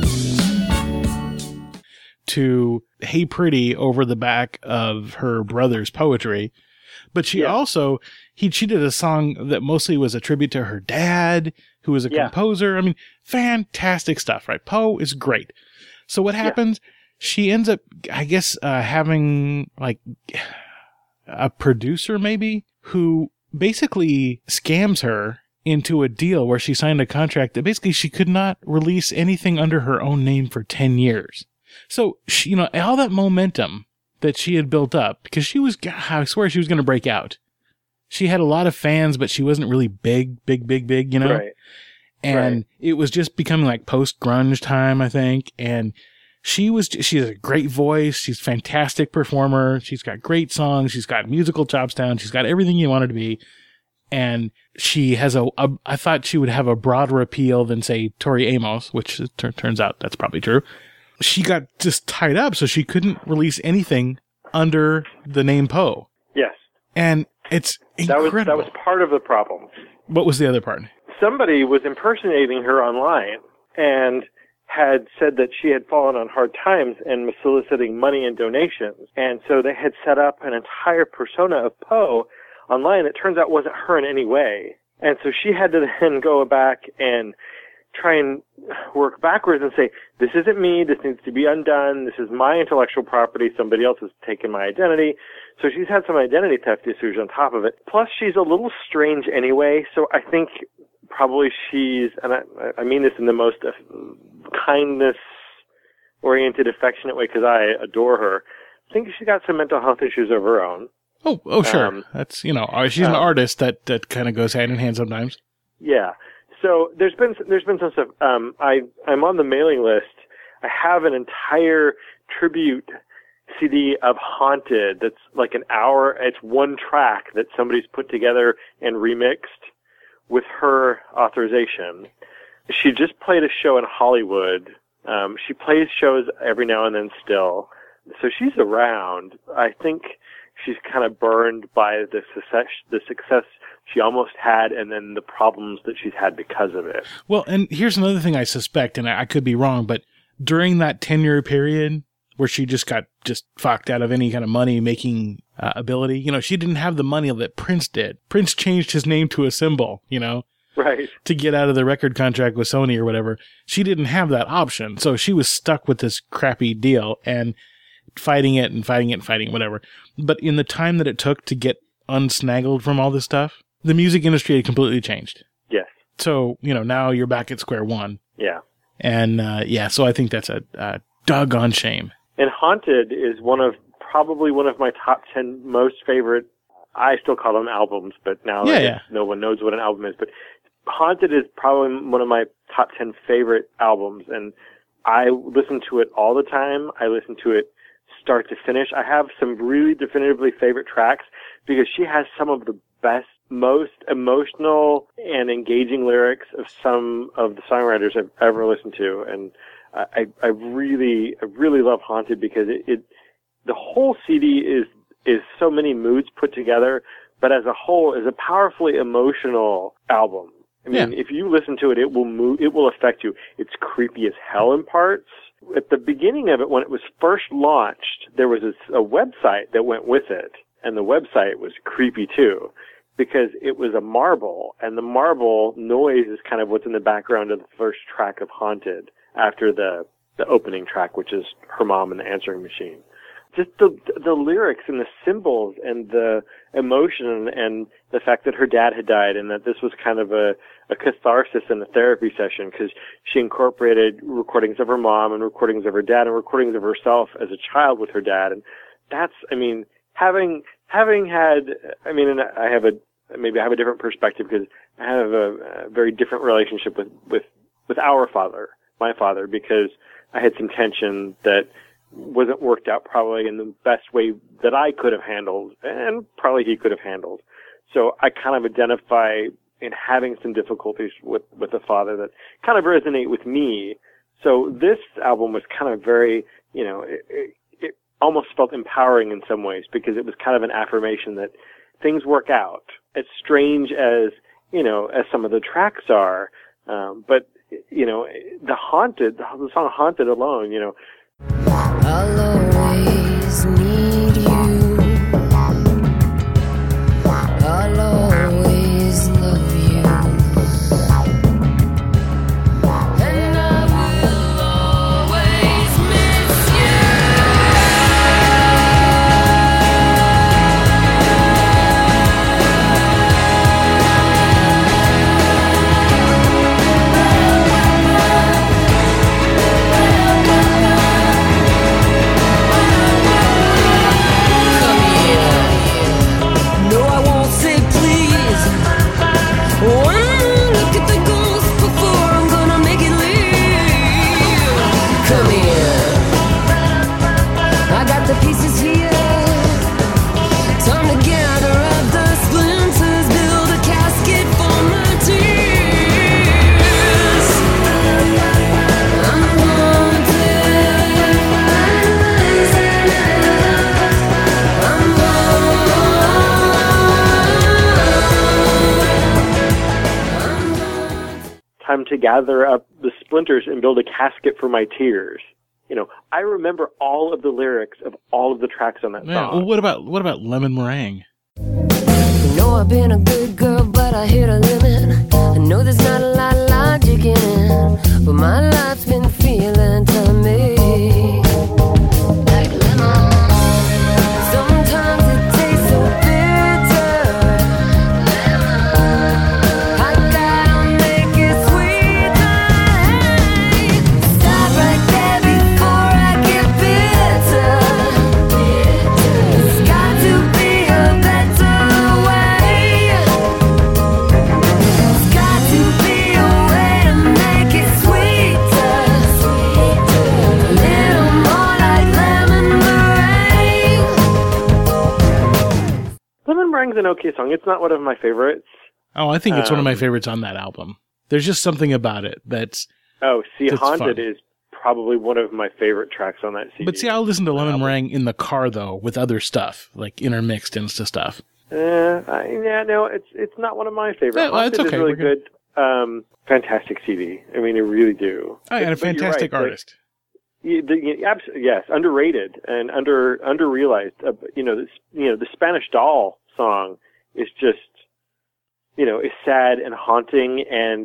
To Hey Pretty over the back of her brother's poetry. But she also, she did a song that mostly was a tribute to her dad, who was a composer. I mean, fantastic stuff, right? Poe is great. So what happens? She ends up, I guess, having like a producer maybe who basically scams her into a deal where she signed a contract that basically she could not release anything under her own name for 10 years. So, she, all that momentum that she had built up, because I swear she was going to break out. She had a lot of fans, but she wasn't really big, Right. And it was just becoming like post-grunge time, I think. And she has a great voice. She's a fantastic performer. She's got great songs. She's got musical chops down. She's got everything you want her to be. And she has I thought she would have a broader appeal than, say, Tori Amos, which turns out that's probably true. She got just tied up, so she couldn't release anything under the name Poe. Yes. And it's incredible. That was part of the problem. What was the other part? Somebody was impersonating her online and had said that she had fallen on hard times and was soliciting money and donations. And so they had set up an entire persona of Poe online that turns out wasn't her in any way. And so she had to then go back and try and work backwards and say, this isn't me, this needs to be undone, this is my intellectual property, somebody else has taken my identity. So she's had some identity theft issues on top of it. Plus, she's a little strange anyway, so I think probably she's, and I mean this in the most kindness-oriented, affectionate way because I adore her, I think she's got some mental health issues of her own. Oh, sure. That's, she's an artist that kind of goes hand in hand sometimes. Yeah. So there's been some stuff. I'm on the mailing list. I have an entire tribute CD of Haunted that's like an hour. It's one track that somebody's put together and remixed with her authorization. She just played a show in Hollywood. She plays shows every now and then still. So she's around. I think she's kind of burned by the success she almost had and then the problems that she's had because of it. Well, and here's another thing I suspect, and I could be wrong, but during that 10-year period where she just got fucked out of any kind of money-making ability, she didn't have the money that Prince did. Prince changed his name to a symbol, right, to get out of the record contract with Sony or whatever. She didn't have that option, so she was stuck with this crappy deal and fighting it, whatever. But in the time that it took to get unsnaggled from all this stuff, the music industry had completely changed. Yes. So, now you're back at square one. Yeah. And, so I think that's a doggone shame. And Haunted is probably one of my top 10 most favorite, I still call them albums, but now no one knows what an album is. But Haunted is probably one of my top 10 favorite albums. And I listen to it all the time. I listen to it start to finish. I have some really definitively favorite tracks because she has some of the best, most emotional and engaging lyrics of some of the songwriters I've ever listened to. And I really love Haunted because the whole CD is so many moods put together, but as a whole is a powerfully emotional album. I mean, if you listen to it, it will affect you. It's creepy as hell in parts. At the beginning of it, when it was first launched, there was a website that went with it, and the website was creepy too, because it was a marble, and the marble noise is kind of what's in the background of the first track of Haunted, after the opening track, which is Her Mom and the Answering Machine. Just the lyrics and the symbols and the emotion and the fact that her dad had died and that this was kind of a catharsis in a therapy session, because she incorporated recordings of her mom and recordings of her dad and recordings of herself as a child with her dad. And that's, I mean, having had, I mean, and I have a different perspective because I have a very different relationship with our father, my father, because I had some tension that wasn't worked out probably in the best way that I could have handled, and probably he could have handled. So I kind of identify in having some difficulties with a father that kind of resonate with me. So this album was kind of very, you know, it almost felt empowering in some ways, because it was kind of an affirmation that things work out. As strange as, you know, as some of the tracks are, but, you know, the song Haunted alone, you know. I'll always need you. I'll always love you. And I will always miss time to gather up the splinters and build a casket for my tears. You know, I remember all of the lyrics of all of the tracks on that song. Well, what about Lemon Meringue? You know I've been a good girl, but I hit a limit. I know there's not a lot of logic in it, but my life's been feeling to me like lemon. Sometimes it tastes so bitter. I gotta make it sweeter. Stop right there before I get bitter. It's got to be a better way. It's got to be a way to make it sweeter. A little more like lemon meringue. Lemon Meringue's an okay song. It's not one of my favorites. Oh, I think it's one of my favorites on that album. There's just something about it that's... Oh, see, That's Haunted fun. is probably one of my favorite tracks on that CD. But see, I'll listen to Lemon Meringue in the car, though, with other stuff, like intermixed into stuff. It's not one of my favorites. Yeah, well, it's Haunted okay. is really We're good. Fantastic CD. I mean, I really do. Oh, and a But you're fantastic right, artist. Yes, underrated and underrealized. The Spanish Doll song is just, is sad and haunting, and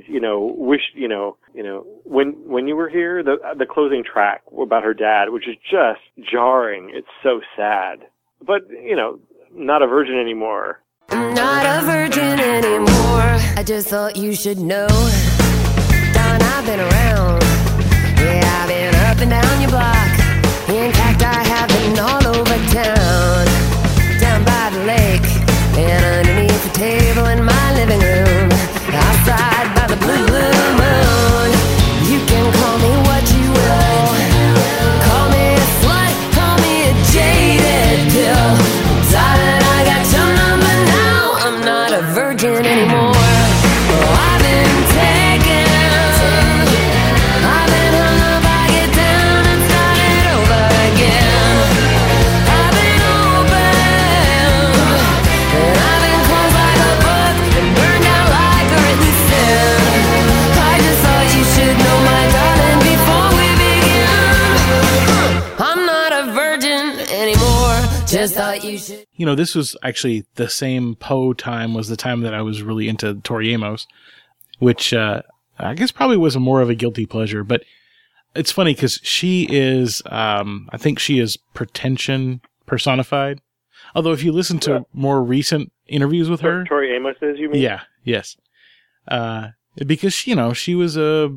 when you were here, the closing track about her dad, which is just jarring. It's so sad, but not a virgin anymore. I'm not a virgin anymore. I just thought you should know. Darn, I've been around. Yeah, I've been up and down your block. In fact, I have been all over town. Down by the lake and underneath the table in my living room. Outside by the blue, blue moon. You can call me what you will. Call me a slut, call me a jaded pill. Darling, I got your number now. I'm not a virgin anymore. Oh, I've been taken. I've been hung up, I get down and start it over again. I've been open, and I've been closed like a book and burned out like a written sin. I just thought you should know, my darling, before we begin. I'm not a virgin anymore. Just thought you should. This was actually the same Poe time was the time that I was really into Tori Amos, which I guess probably was more of a guilty pleasure. But it's funny because she is, I think she is pretension personified. Although if you listen to more recent interviews with her, Tori Amos is, you mean? Yeah, yes. Because she was a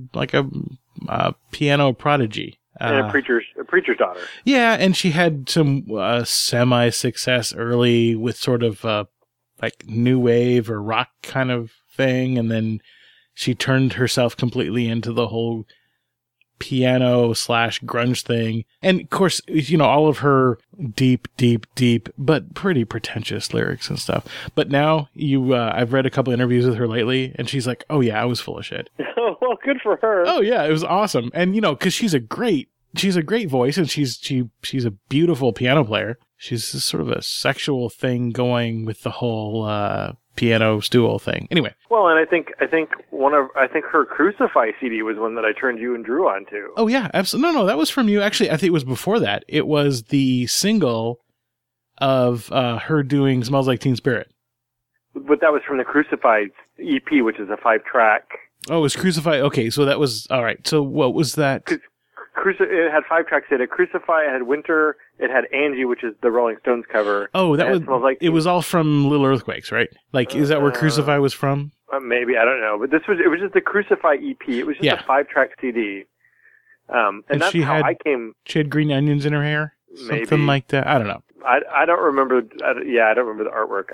piano prodigy. And a preacher's daughter. Yeah, and she had some semi-success early with sort of like new wave or rock kind of thing, and then she turned herself completely into the whole piano / grunge thing. And of course, all of her deep, but pretty pretentious lyrics and stuff. But now I've read a couple interviews with her lately, and she's like, "Oh yeah, I was full of shit." Well, good for her. Oh yeah, it was awesome. And because she's a great voice, and she's a beautiful piano player. She's sort of a sexual thing going with the whole piano stool thing. Anyway. Well, and I think her Crucify CD was one that I turned you and Drew onto. Oh yeah, absolutely. No, that was from you. Actually, I think it was before that. It was the single of her doing "Smells Like Teen Spirit." But that was from the Crucify EP, which is a 5-track. Oh, it was Crucify. Okay, so that was all right. So what was that? It had 5 tracks. It had Crucify, it had Winter, it had Angie, which is the Rolling Stones cover. Oh, it was all from Little Earthquakes, right? Like, is that where Crucify was from? Maybe, I don't know. But it was just the Crucify EP. It was just a 5-track CD. And that's how I came. She had green onions in her hair? Maybe. Something like that. I don't know. I don't remember. I don't remember the artwork.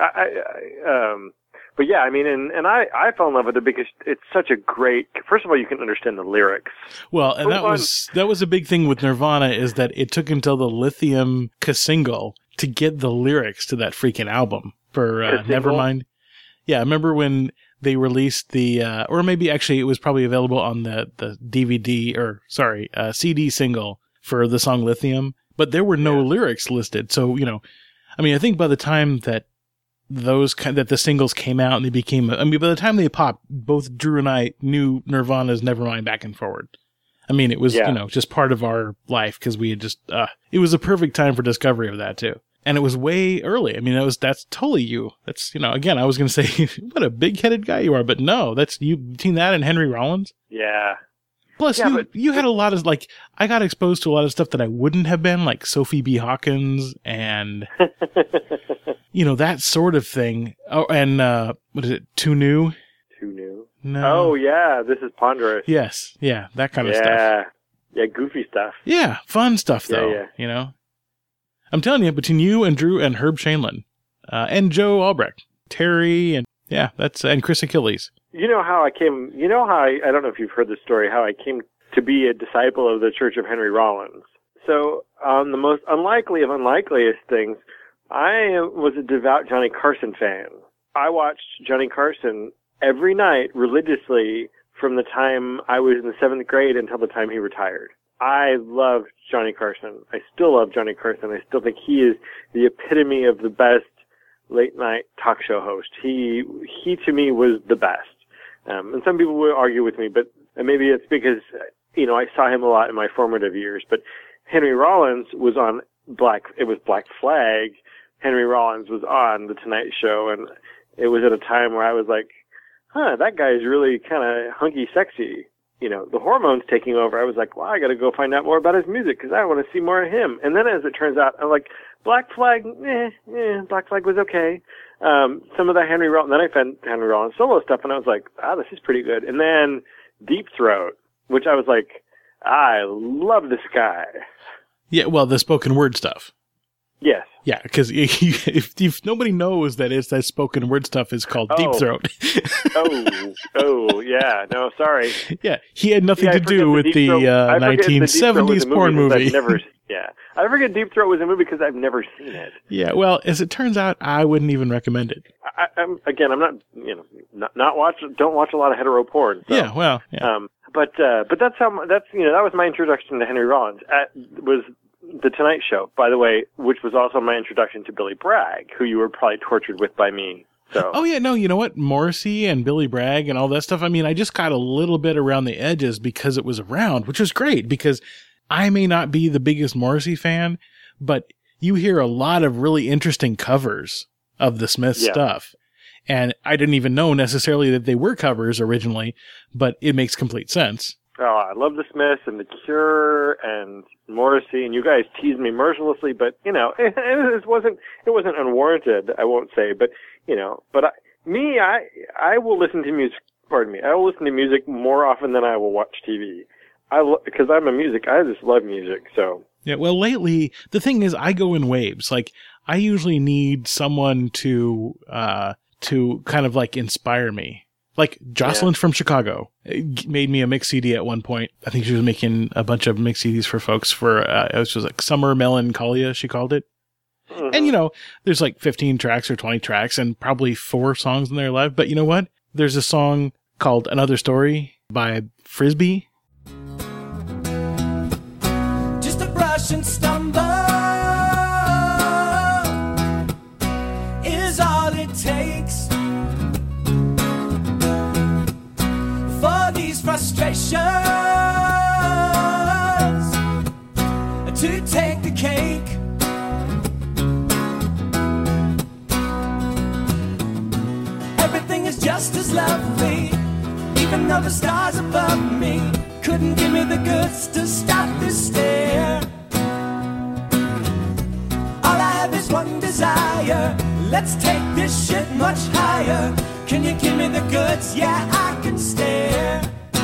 But yeah, I mean, and I fell in love with it because it's such a great. First of all, you can understand the lyrics. Well, and that was a big thing with Nirvana, is that it took until the Lithium single to get the lyrics to that freaking album for Nevermind. Yeah, I remember when they released the, or maybe actually it was probably available on the DVD CD single for the song Lithium, but there were no lyrics listed. So I mean, I think by the time that that the singles came out and they became, by the time they popped, both Drew and I knew Nirvana's Nevermind back and forward. I mean, it was, just part of our life because we had just, it was a perfect time for discovery of that too. And it was way early. I mean, that's totally you. That's, again, I was going to say, what a big-headed guy you are, but no, that's you between that and Henry Rollins. Yeah. Plus, you had a lot of, I got exposed to a lot of stuff that I wouldn't have been, like Sophie B. Hawkins and, that sort of thing. Oh, and, what is it, Too New? Too New? No. Oh, yeah, This Is Ponderous. Yes, yeah, that kind of stuff. Yeah, goofy stuff. Yeah, fun stuff, though, I'm telling you, between you and Drew and Herb Shainlin, and Joe Albrecht, Terry, and, and Chris Achilles. I don't know if you've heard this story, how I came to be a disciple of the Church of Henry Rollins. So, on the most unlikely of unlikeliest things, I was a devout Johnny Carson fan. I watched Johnny Carson every night religiously from the time I was in the 7th grade until the time he retired. I loved Johnny Carson. I still love Johnny Carson. I still think he is the epitome of the best late night talk show host. He to me was the best. And some people will argue with me, but maybe it's because, I saw him a lot in my formative years. But Henry Rollins was on Black Flag. Henry Rollins was on The Tonight Show, and it was at a time where I was like, that guy is really kind of hunky sexy. The hormones taking over. I was like, well, I got to go find out more about his music because I want to see more of him. And then as it turns out, I'm like, Black Flag, Black Flag was okay. Some of the Henry Rollins, then I found Henry Rollins solo stuff, and I was like, this is pretty good. And then Deep Throat, which I was like, I love this guy. Yeah, well, the spoken word stuff. Yes. Yeah, because if nobody knows that it's that spoken word stuff is called Deep Throat. Yeah. No, sorry. Yeah, he had nothing to do with the 1970s porn movie. I forget Deep Throat was a movie because I've never seen it. Yeah, well, as it turns out, I wouldn't even recommend it. I'm not don't watch a lot of hetero porn. So. Yeah, well, yeah. But that was my introduction to Henry Rollins. Was The Tonight Show, by the way, which was also my introduction to Billy Bragg, who you were probably tortured with by me. So. Oh yeah, no, you know what? Morrissey and Billy Bragg and all that stuff. I mean, I just got a little bit around the edges because it was around, which was great because I may not be the biggest Morrissey fan, but you hear a lot of really interesting covers of the Smiths stuff. And I didn't even know necessarily that they were covers originally, but it makes complete sense. Oh, I love the Smiths and the Cure and Morrissey, and you guys teased me mercilessly, but it wasn't unwarranted. I won't say, but Me, I will listen to music. Pardon me. I will listen to music more often than I will watch TV. Because I'm a music. I just love music. So Yeah. Well, lately the thing is, I go in waves. Like I usually need someone to kind of like inspire me. Like Jocelyn from Chicago made me a mix CD at one point. I think she was making a bunch of mix CDs for folks for it was like Summer Melancholia, she called it. Mm-hmm. And you know, there's like 15 tracks or 20 tracks and probably 4 songs in there live. But you know what? There's a song called Another Story by Frisbee. Just a brush and stumble is all it takes for these frustrations to take the cake. Everything is just as lovely, even though the stars above me couldn't give me the goods to stop this stare. All I have is one desire. Let's take this shit much higher. Can you give me the goods? Yeah, I can stare.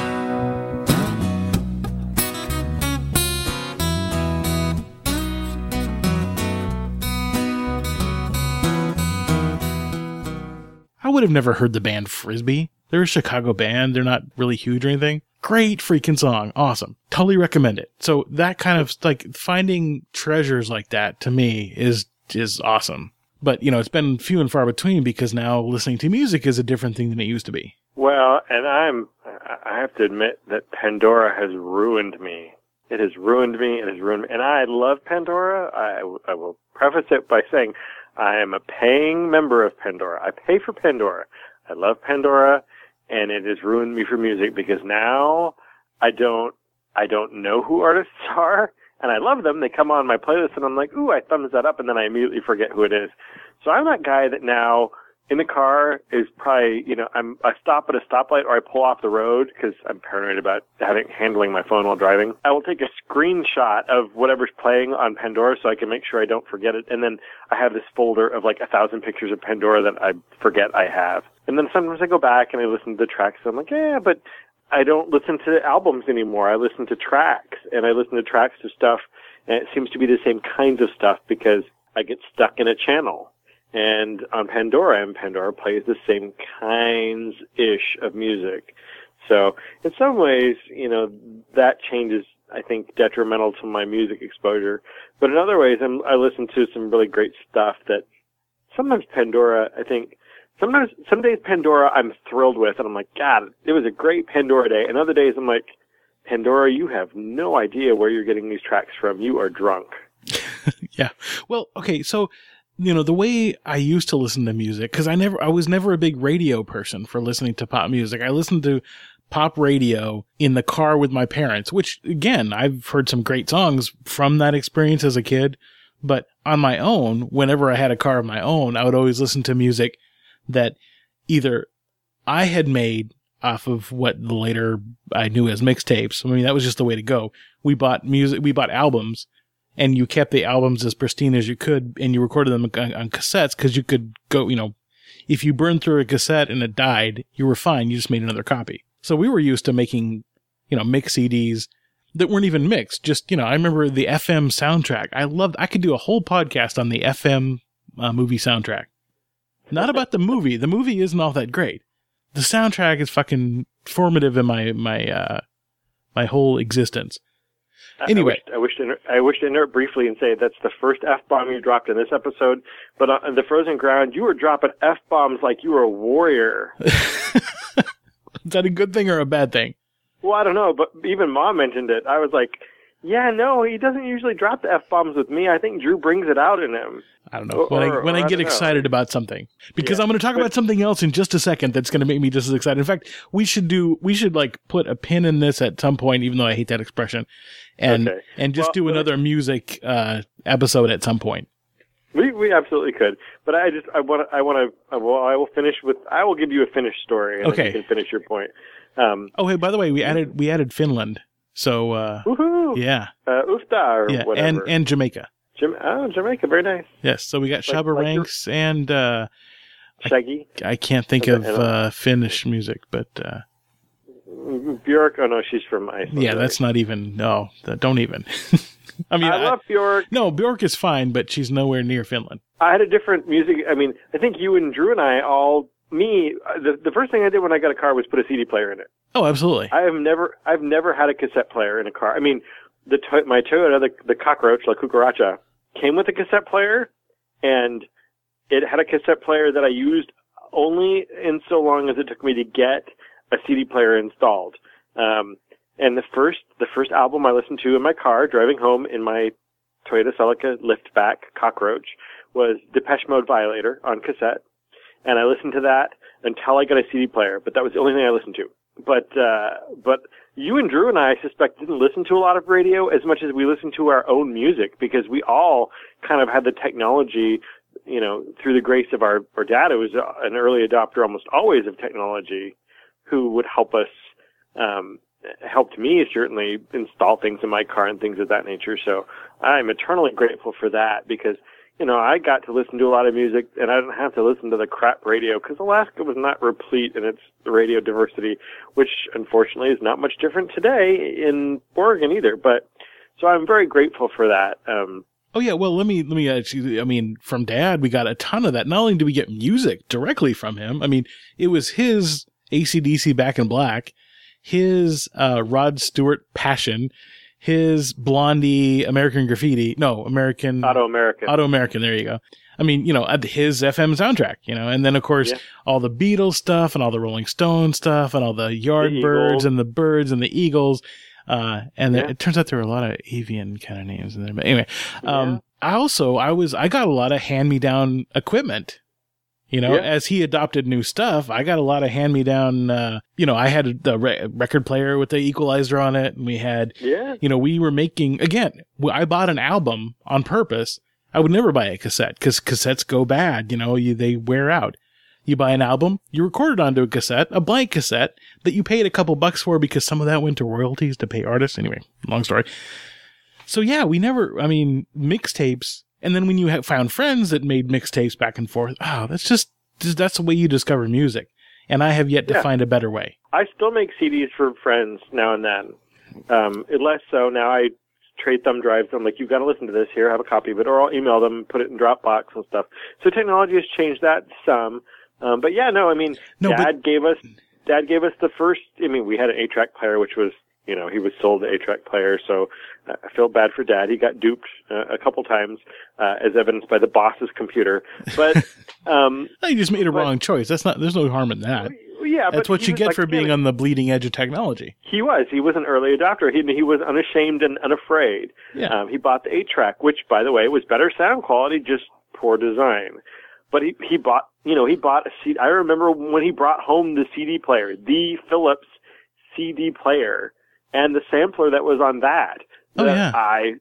I would have never heard the band Frisbee. They're a Chicago band. They're not really huge or anything. Great freaking song. Awesome. Totally recommend it. So that kind of like finding treasures like that to me is awesome. But, you know, it's been few and far between because now listening to music is a different thing than it used to be. Well, and I have to admit that Pandora has ruined me. It has ruined me. It has ruined me. And I love Pandora. I will preface it by saying I am a paying member of Pandora. I pay for Pandora. I love Pandora, and it has ruined me for music because now I don't know who artists are, and I love them. They come on my playlist, and I'm like, ooh, I thumbs that up, and then I immediately forget who it is. So I'm that guy that now in the car is probably, you know, I stop at a stoplight or I pull off the road because I'm paranoid about handling my phone while driving. I will take a screenshot of whatever's playing on Pandora so I can make sure I don't forget it. And then I have this folder of like 1,000 pictures of Pandora that I forget I have. And then sometimes I go back and I listen to the tracks. And I'm like, yeah, but I don't listen to albums anymore. I listen to tracks, and I listen to tracks to stuff, and it seems to be the same kinds of stuff because I get stuck in a channel. And on Pandora, and Pandora plays the same kinds-ish of music. So in some ways, you know, that change is, I think, detrimental to my music exposure. But in other ways, I listen to some really great stuff that sometimes Pandora, I think, some days Pandora I'm thrilled with, and I'm like, God, it was a great Pandora day. And other days I'm like, Pandora, you have no idea where you're getting these tracks from. You are drunk. Yeah. Well, okay, so you know, the way I used to listen to music, because I was never a big radio person for listening to pop music. I listened to pop radio in the car with my parents, which again, I've heard some great songs from that experience as a kid. But on my own, whenever I had a car of my own, I would always listen to music that either I had made off of what later I knew as mixtapes. I mean, that was just the way to go. We bought albums. And you kept the albums as pristine as you could, and you recorded them on cassettes because you could go, you know, if you burned through a cassette and it died, you were fine. You just made another copy. So we were used to making, you know, mix CDs that weren't even mixed. Just, you know, I remember the FM soundtrack. I could do a whole podcast on the FM movie soundtrack. Not about the movie. The movie isn't all that great. The soundtrack is fucking formative in my whole existence. Anyway, I wish to interrupt briefly and say that's the first F-bomb you dropped in this episode. But on the Frozen Ground, you were dropping F-bombs like you were a warrior. Is that a good thing or a bad thing? Well, I don't know, but even Mom mentioned it. I was like, yeah, no, he doesn't usually drop the F-bombs with me. I think Drew brings it out in him. I don't know. When I get excited about something. Because I'm going to talk about something else in just a second that's going to make me just as excited. In fact, we should like put a pin in this at some point, even though I hate that expression, and just do another music episode at some point. We absolutely could. But I will finish with, I will give you a finished story and then you can finish your point. Hey, by the way, we added Finland. So, woohoo! Yeah. Ufta or whatever. And Jamaica. Jamaica, very nice. Yes, so we got Shabba Ranks and Shaggy? I can't think of Finnish music, but Björk? Oh no, she's from Iceland. yeah, that's not even. No, don't even. I mean, I love Björk. No, Björk is fine, but she's nowhere near Finland. I had a different music. I mean, I think you and Drew and I the first thing I did when I got a car was put a CD player in it. Oh, absolutely. I've never had a cassette player in a car. I mean, my Toyota, the Cockroach, La Cucaracha, came with a cassette player, and it had a cassette player that I used only in so long as it took me to get a CD player installed. And the first album I listened to in my car driving home in my Toyota Celica liftback Cockroach was Depeche Mode Violator on cassette. And I listened to that until I got a CD player, but that was the only thing I listened to. But you and Drew and I suspect didn't listen to a lot of radio as much as we listened to our own music, because we all kind of had the technology, through the grace of our dad, who was an early adopter almost always of technology, who would help us, helped me certainly install things in my car and things of that nature. So I'm eternally grateful for that, because I got to listen to a lot of music, and I didn't have to listen to the crap radio, because Alaska was not replete in its radio diversity, which unfortunately is not much different today in Oregon either. But so I'm very grateful for that. Oh yeah, well let me actually. I mean, from Dad, we got a ton of that. Not only do we get music directly from him, I mean, it was his AC/DC Back in Black, his Rod Stewart Passion, his Blondie American Graffiti. No, Auto American. There you go. I mean, his FM soundtrack, and then of course all the Beatles stuff and all the Rolling Stone stuff and all the Yardbirds and the Birds and the Eagles. It turns out there were a lot of avian kind of names in there. But anyway, I got a lot of hand-me-down equipment. As he adopted new stuff, I got a lot of hand-me-down, I had the record player with the equalizer on it, and we had, we were making, again, I bought an album on purpose. I would never buy a cassette, because cassettes go bad, they wear out. You buy an album, you record it onto a cassette, a blank cassette, that you paid a couple bucks for because some of that went to royalties to pay artists. Anyway, long story. So yeah, mixtapes. And then when you found friends that made mixtapes back and forth, that's the way you discover music. And I have yet to find a better way. I still make CDs for friends now and then. Less so now. I trade thumb drives. I'm like, you've got to listen to this. Here, have a copy of it. Or I'll email them, put it in Dropbox and stuff. So technology has changed that some. But yeah, no, I mean, Dad gave us the first, we had an 8-track player, which was, he was sold the 8-track player, so I feel bad for Dad. He got duped a couple times, as evidenced by the boss's computer. But he just made a wrong choice. There's no harm in that. Yeah, that's what you get for being on the bleeding edge of technology. He was an early adopter. He was unashamed and unafraid. Yeah. He bought the 8-track, which, by the way, was better sound quality, just poor design. But he bought a CD. I remember when he brought home the CD player, the Philips CD player, and the sampler that was on that. That I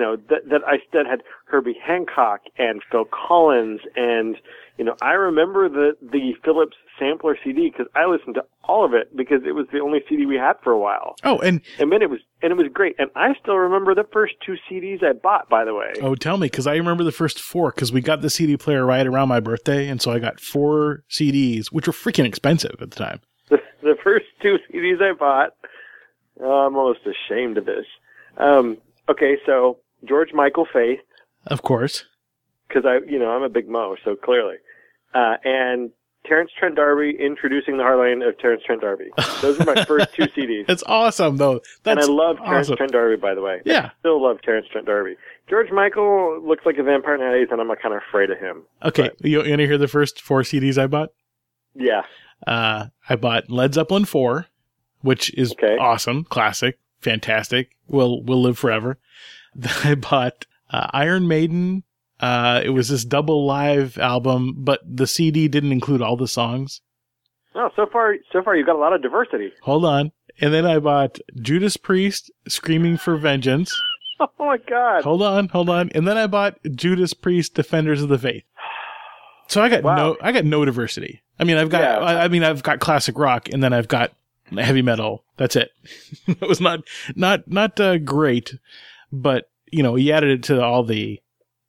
had Herbie Hancock and Phil Collins, and I remember the Philips sampler CD because I listened to all of it because it was the only CD we had for a while. Oh, and then it was great. And I still remember the first 2 CDs I bought, by the way. Oh, tell me, because I remember the first 4 because we got the CD player right around my birthday, and so I got 4 CDs, which were freaking expensive at the time. The first 2 CDs I bought. I'm almost ashamed of this. Okay, so George Michael Faith. Of course. Because I'm a big Mo, so clearly. And Terence Trent D'Arby, Introducing the Hardline of Terence Trent D'Arby. Those are my first 2 CDs. That's awesome, though. And I love Terence Trent D'Arby, by the way. Yeah. I still love Terence Trent D'Arby. George Michael looks like a vampire nowadays, and I'm kind of afraid of him. Okay, you want to hear the first 4 CDs I bought? Yeah. I bought Led Zeppelin 4. Which is awesome, classic, fantastic, will live forever. Then I bought Iron Maiden. It was this double live album, but the CD didn't include all the songs. Oh, so far you've got a lot of diversity. Hold on. And then I bought Judas Priest, Screaming for Vengeance. Oh my God. Hold on. And then I bought Judas Priest, Defenders of the Faith. So I got no diversity. I mean, I've got classic rock, and then I've got heavy metal. That's it. It was not great, but he added it to all the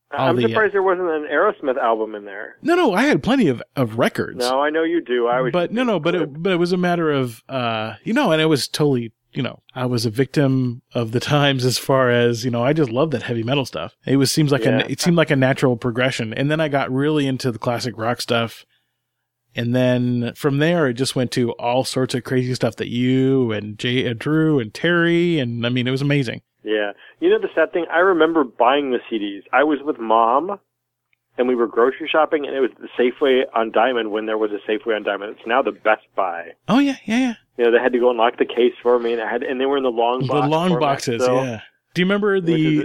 I'm surprised there wasn't an Aerosmith album in there. No, I had plenty of records. No, I know you do. But it was a matter of, and it was totally, I was a victim of the times as far as, I just love that heavy metal stuff. It seemed like a natural progression. And then I got really into the classic rock stuff. And then from there, it just went to all sorts of crazy stuff that you and Drew and Terry, and I mean, it was amazing. Yeah. The sad thing, I remember buying the CDs. I was with Mom, and we were grocery shopping, and it was the Safeway on Diamond when there was a Safeway on Diamond. It's now the Best Buy. Oh, yeah. They had to go unlock the case for me, and they were in the long box. The long boxes, yeah. Do you remember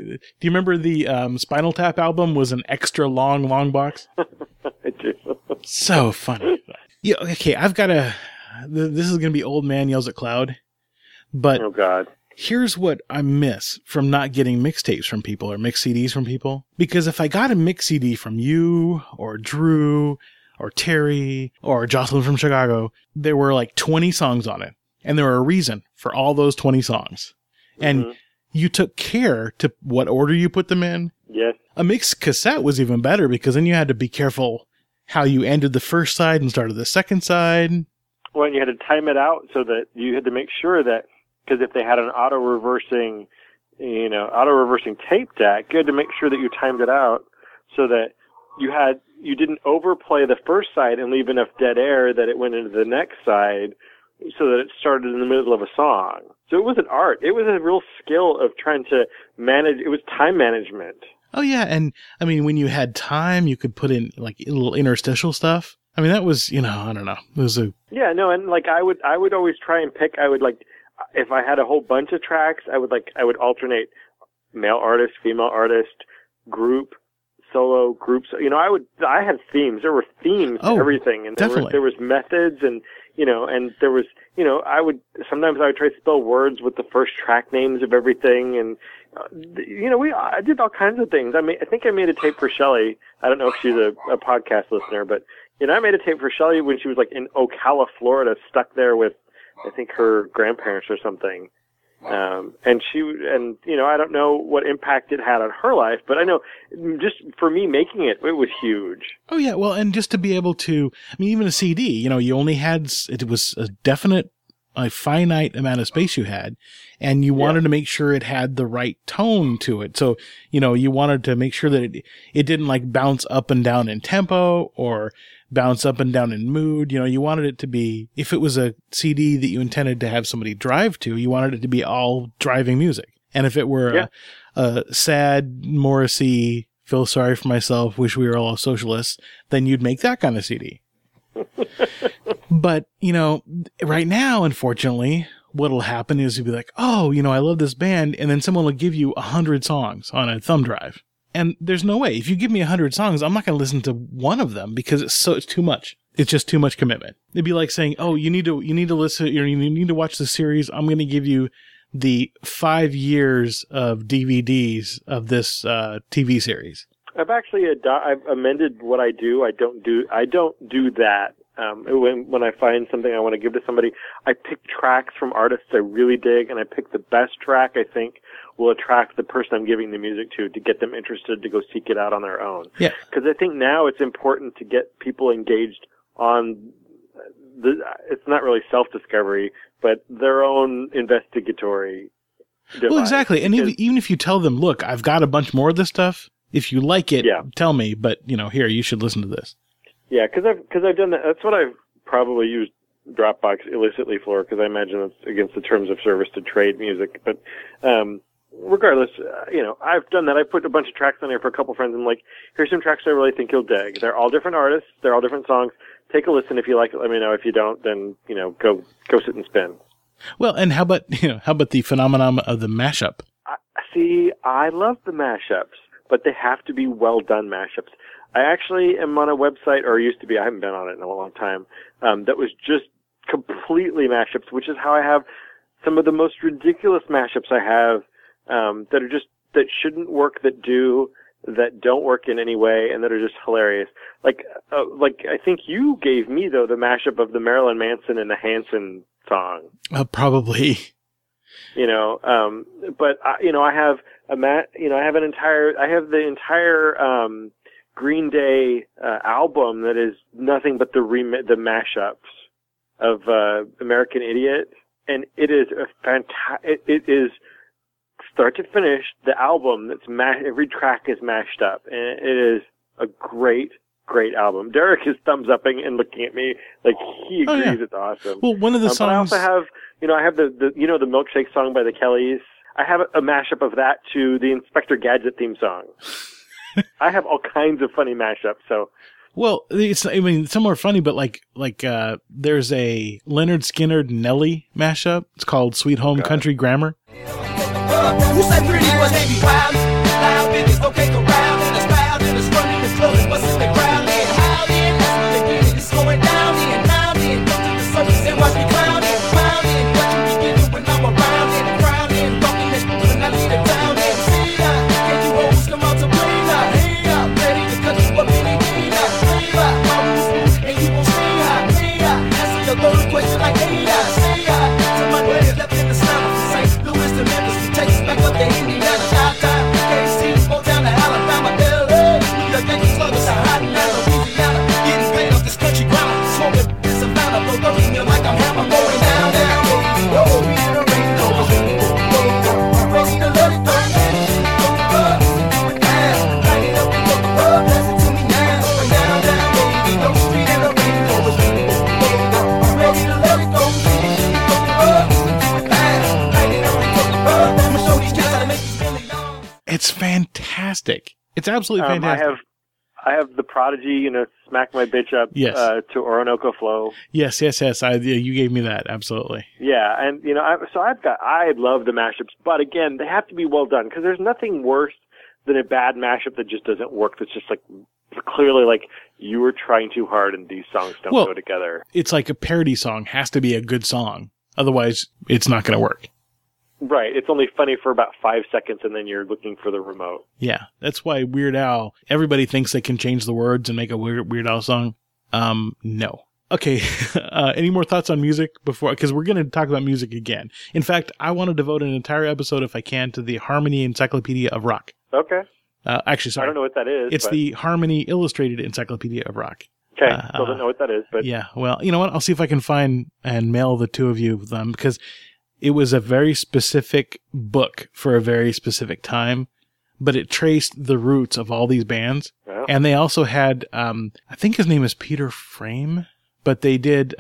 the Spinal Tap album was an extra long box? I do. So funny. Yeah, okay, this is going to be Old Man Yells at Cloud, but oh God. Here's what I miss from not getting mixtapes from people or mixed CDs from people. Because if I got a mix CD from you or Drew or Terry or Jocelyn from Chicago, there were like 20 songs on it. And there were a reason for all those 20 songs. And you took care to what order you put them in. Yes. A mixed cassette was even better because then you had to be careful how you ended the first side and started the second side. Well, and you had to time it out so that you had to make sure that, because if they had an auto-reversing tape deck, you had to make sure that you timed it out so that you didn't overplay the first side and leave enough dead air that it went into the next side so that it started in the middle of a song. So it was an art. It was a real skill of trying to manage. It was time management. Oh, yeah. And, I mean, when you had time, you could put in, like, little interstitial stuff. I mean, that was, I don't know. It was a... Yeah, no, and, like, I would always try and pick, if I had a whole bunch of tracks, I would alternate male artist, female artist, group, solo, groups. I had themes. There were themes to everything. And there was methods and, and there was, sometimes I would try to spell words with the first track names of everything. And, I did all kinds of things. I think I made a tape for Shelley. I don't know if she's a podcast listener, but, I made a tape for Shelley when she was like in Ocala, Florida, stuck there with, I think, her grandparents or something. I don't know what impact it had on her life, but I know just for me making it was huge. Oh yeah. Well, and just to be able to, even a CD, you only had, it was a finite amount of space you had, and you wanted to make sure it had the right tone to it. So, you wanted to make sure that it didn't like bounce up and down in tempo or bounce up and down in mood. You wanted it to be, if it was a CD that you intended to have somebody drive to, you wanted it to be all driving music. And if it were a sad Morrissey, feel sorry for myself, wish we were all socialists, then you'd make that kind of CD. But, right now, unfortunately, what'll happen is you'll be like, oh, I love this band. And then someone will give you 100 songs on a thumb drive. And there's no way. If you give me 100 songs, I'm not going to listen to one of them because it's too much. It's just too much commitment. It'd be like saying, oh, you need to listen, you need to watch the series. I'm going to give you the 5 years of DVDs of this TV series. I've actually I've amended what I do. I don't do that. When I find something I want to give to somebody, I pick tracks from artists I really dig, and I pick the best track I think will attract the person I'm giving the music to get them interested to go seek it out on their own. Yeah. Because I think now it's important to get people engaged on it's not really self-discovery, but their own investigatory device. Well, exactly. And even if you tell them, look, I've got a bunch more of this stuff. If you like it, tell me, but, here, you should listen to this. Yeah, because I've done that. That's what I've probably used Dropbox illicitly for, because I imagine it's against the terms of service to trade music. But regardless, I've done that. I put a bunch of tracks on there for a couple friends. I'm like, here's some tracks I really think you'll dig. They're all different artists. They're all different songs. Take a listen. If you like it, let me know. If you don't, then, go sit and spin. Well, and how about the phenomenon of the mashup? I love the mashups, but they have to be well done mashups. I actually am on a website, or used to be, I haven't been on it in a long time, that was just completely mashups, which is how I have some of the most ridiculous mashups I have, that shouldn't work, that don't work in any way, and that are just hilarious. Like I think you gave me, though, the mashup of the Marilyn Manson and the Hanson song. Probably. But I have I have the entire Green Day album that is nothing but the mashups of American Idiot, and it is it is start to finish the album that's every track is mashed up, and it is a great album. Derek is thumbs upping and looking at me like he agrees it's awesome. Well, one of the songs. But I also have, I have the Milkshake song by the Kellys. I have a mashup of that to the Inspector Gadget theme song. I have all kinds of funny mashups. So. Well, some are funny, but like there's a Leonard Skinner Nelly mashup. It's called Sweet Home Country Grammar. Who said pretty was baby wild? Loud bitches don't kick around in the crowd and it's running the club and what's in the crowd and how then that's what they get. It's going down and down and come to the surface and watch me clown and clown and what you be getting when I'm around and frowning, talking this when I leave the town and see ya. Can you hoes come out to play now? Hey ya, ready to cut you up in the game now. Play ya, my rules and you won't stay ya. Hey ya, answer your third question like hey ya, say ya. To my way left in the snow, St. Louis to Memphis. Back up to Indiana, Chi-Town, KC, go down to Alabama, LA. New York Yankees, Columbus, Louisiana, getting paid off this country ground. Smoking this Savannah, blow up me like I'm hammer, going down. Whoa, ready to let it go, man. Light it up and go, bless it to me now. Down, baby, go street and the radio. Ready to let it go, It's fantastic. It's absolutely fantastic. I have the Prodigy, Smack My Bitch Up to Orinoco Flow. Yes. You gave me that, absolutely. Yeah, and I love the mashups, but again, they have to be well done because there's nothing worse than a bad mashup that just doesn't work. That's just like clearly like you were trying too hard and these songs don't go together. It's like a parody song has to be a good song, otherwise it's not going to work. Right. It's only funny for about 5 seconds and then you're looking for the remote. Yeah. That's why Weird Al, everybody thinks they can change the words and make a Weird Al song. No. Okay. Any more thoughts on music before? Because we're going to talk about music again. In fact, I want to devote an entire episode, if I can, to the Harmony Encyclopedia of Rock. Okay. Actually, sorry. I don't know what that is. It's the Harmony Illustrated Encyclopedia of Rock. Okay. Still don't know what that is, but. Yeah. Well, you know what? I'll see if I can find and mail the two of you them because it was a very specific book for a very specific time, but it traced the roots of all these bands. Oh. And they also had, I think his name is Peter Frame, but he did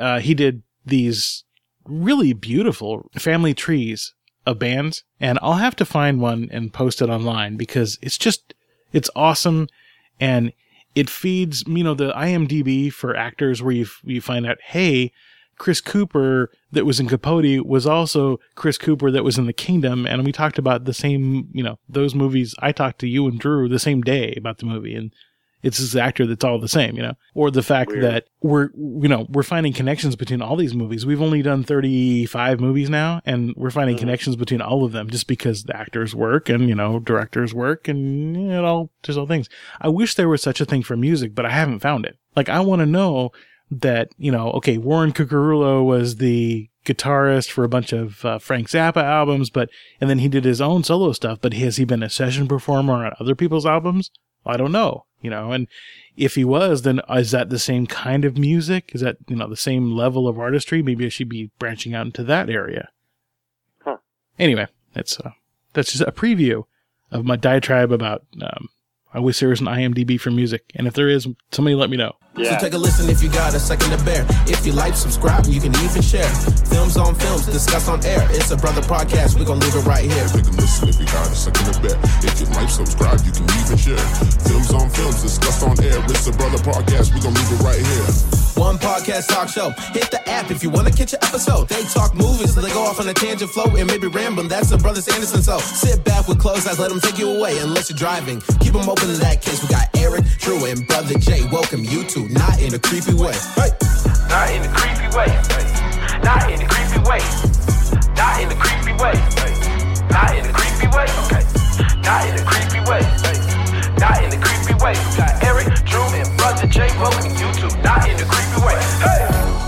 these really beautiful family trees of bands. And I'll have to find one and post it online because it's awesome. And it feeds, the IMDb for actors where you find out, hey, Chris Cooper that was in Capote was also Chris Cooper that was in The Kingdom. And we talked about the same, those movies. I talked to you and Drew the same day about the movie, and it's this actor that's all the same, or the fact that we're finding connections between all these movies. We've only done 35 movies now, and we're finding connections between all of them just because the actors work and, directors work and just all things. I wish there was such a thing for music, but I haven't found it. Like, I want to know that, Warren Cucurulo was the guitarist for a bunch of Frank Zappa albums, and then he did his own solo stuff, but has he been a session performer on other people's albums? I don't know, and if he was, then is that the same kind of music? Is that, the same level of artistry? Maybe I should be branching out into that area. Huh. Anyway, that's just a preview of my diatribe about, I wish there was an IMDb for music. And if there is, somebody let me know. Yeah. So take a listen if you got a second to bear. If you like, subscribe, you can even share. Films on films, discuss on air. It's a brother podcast, we're gonna leave it right here. Take a listen if you got a second to bear. If you like, subscribe, you can even share. Films on films, discuss on air. It's a brother podcast, we're gonna leave it right here. One podcast talk show. Hit the app if you want to catch an episode. They talk movies, so they go off on a tangent flow and maybe rambling. That's the Brothers Anderson. So sit back with closed eyes, let them take you away unless you're driving. Keep them open in that case. We got Eric, Drew, and Brother Jay. Welcome you to Not in a Creepy Way. Hey. Not in a creepy way. Not in a creepy way. Not in a creepy way. Not in a creepy way. Okay. Not in a creepy way. Not in a creepy way. We got Eric, Drew, and Brother Jay. Welcome you to Not in a Creepy Way. Hey.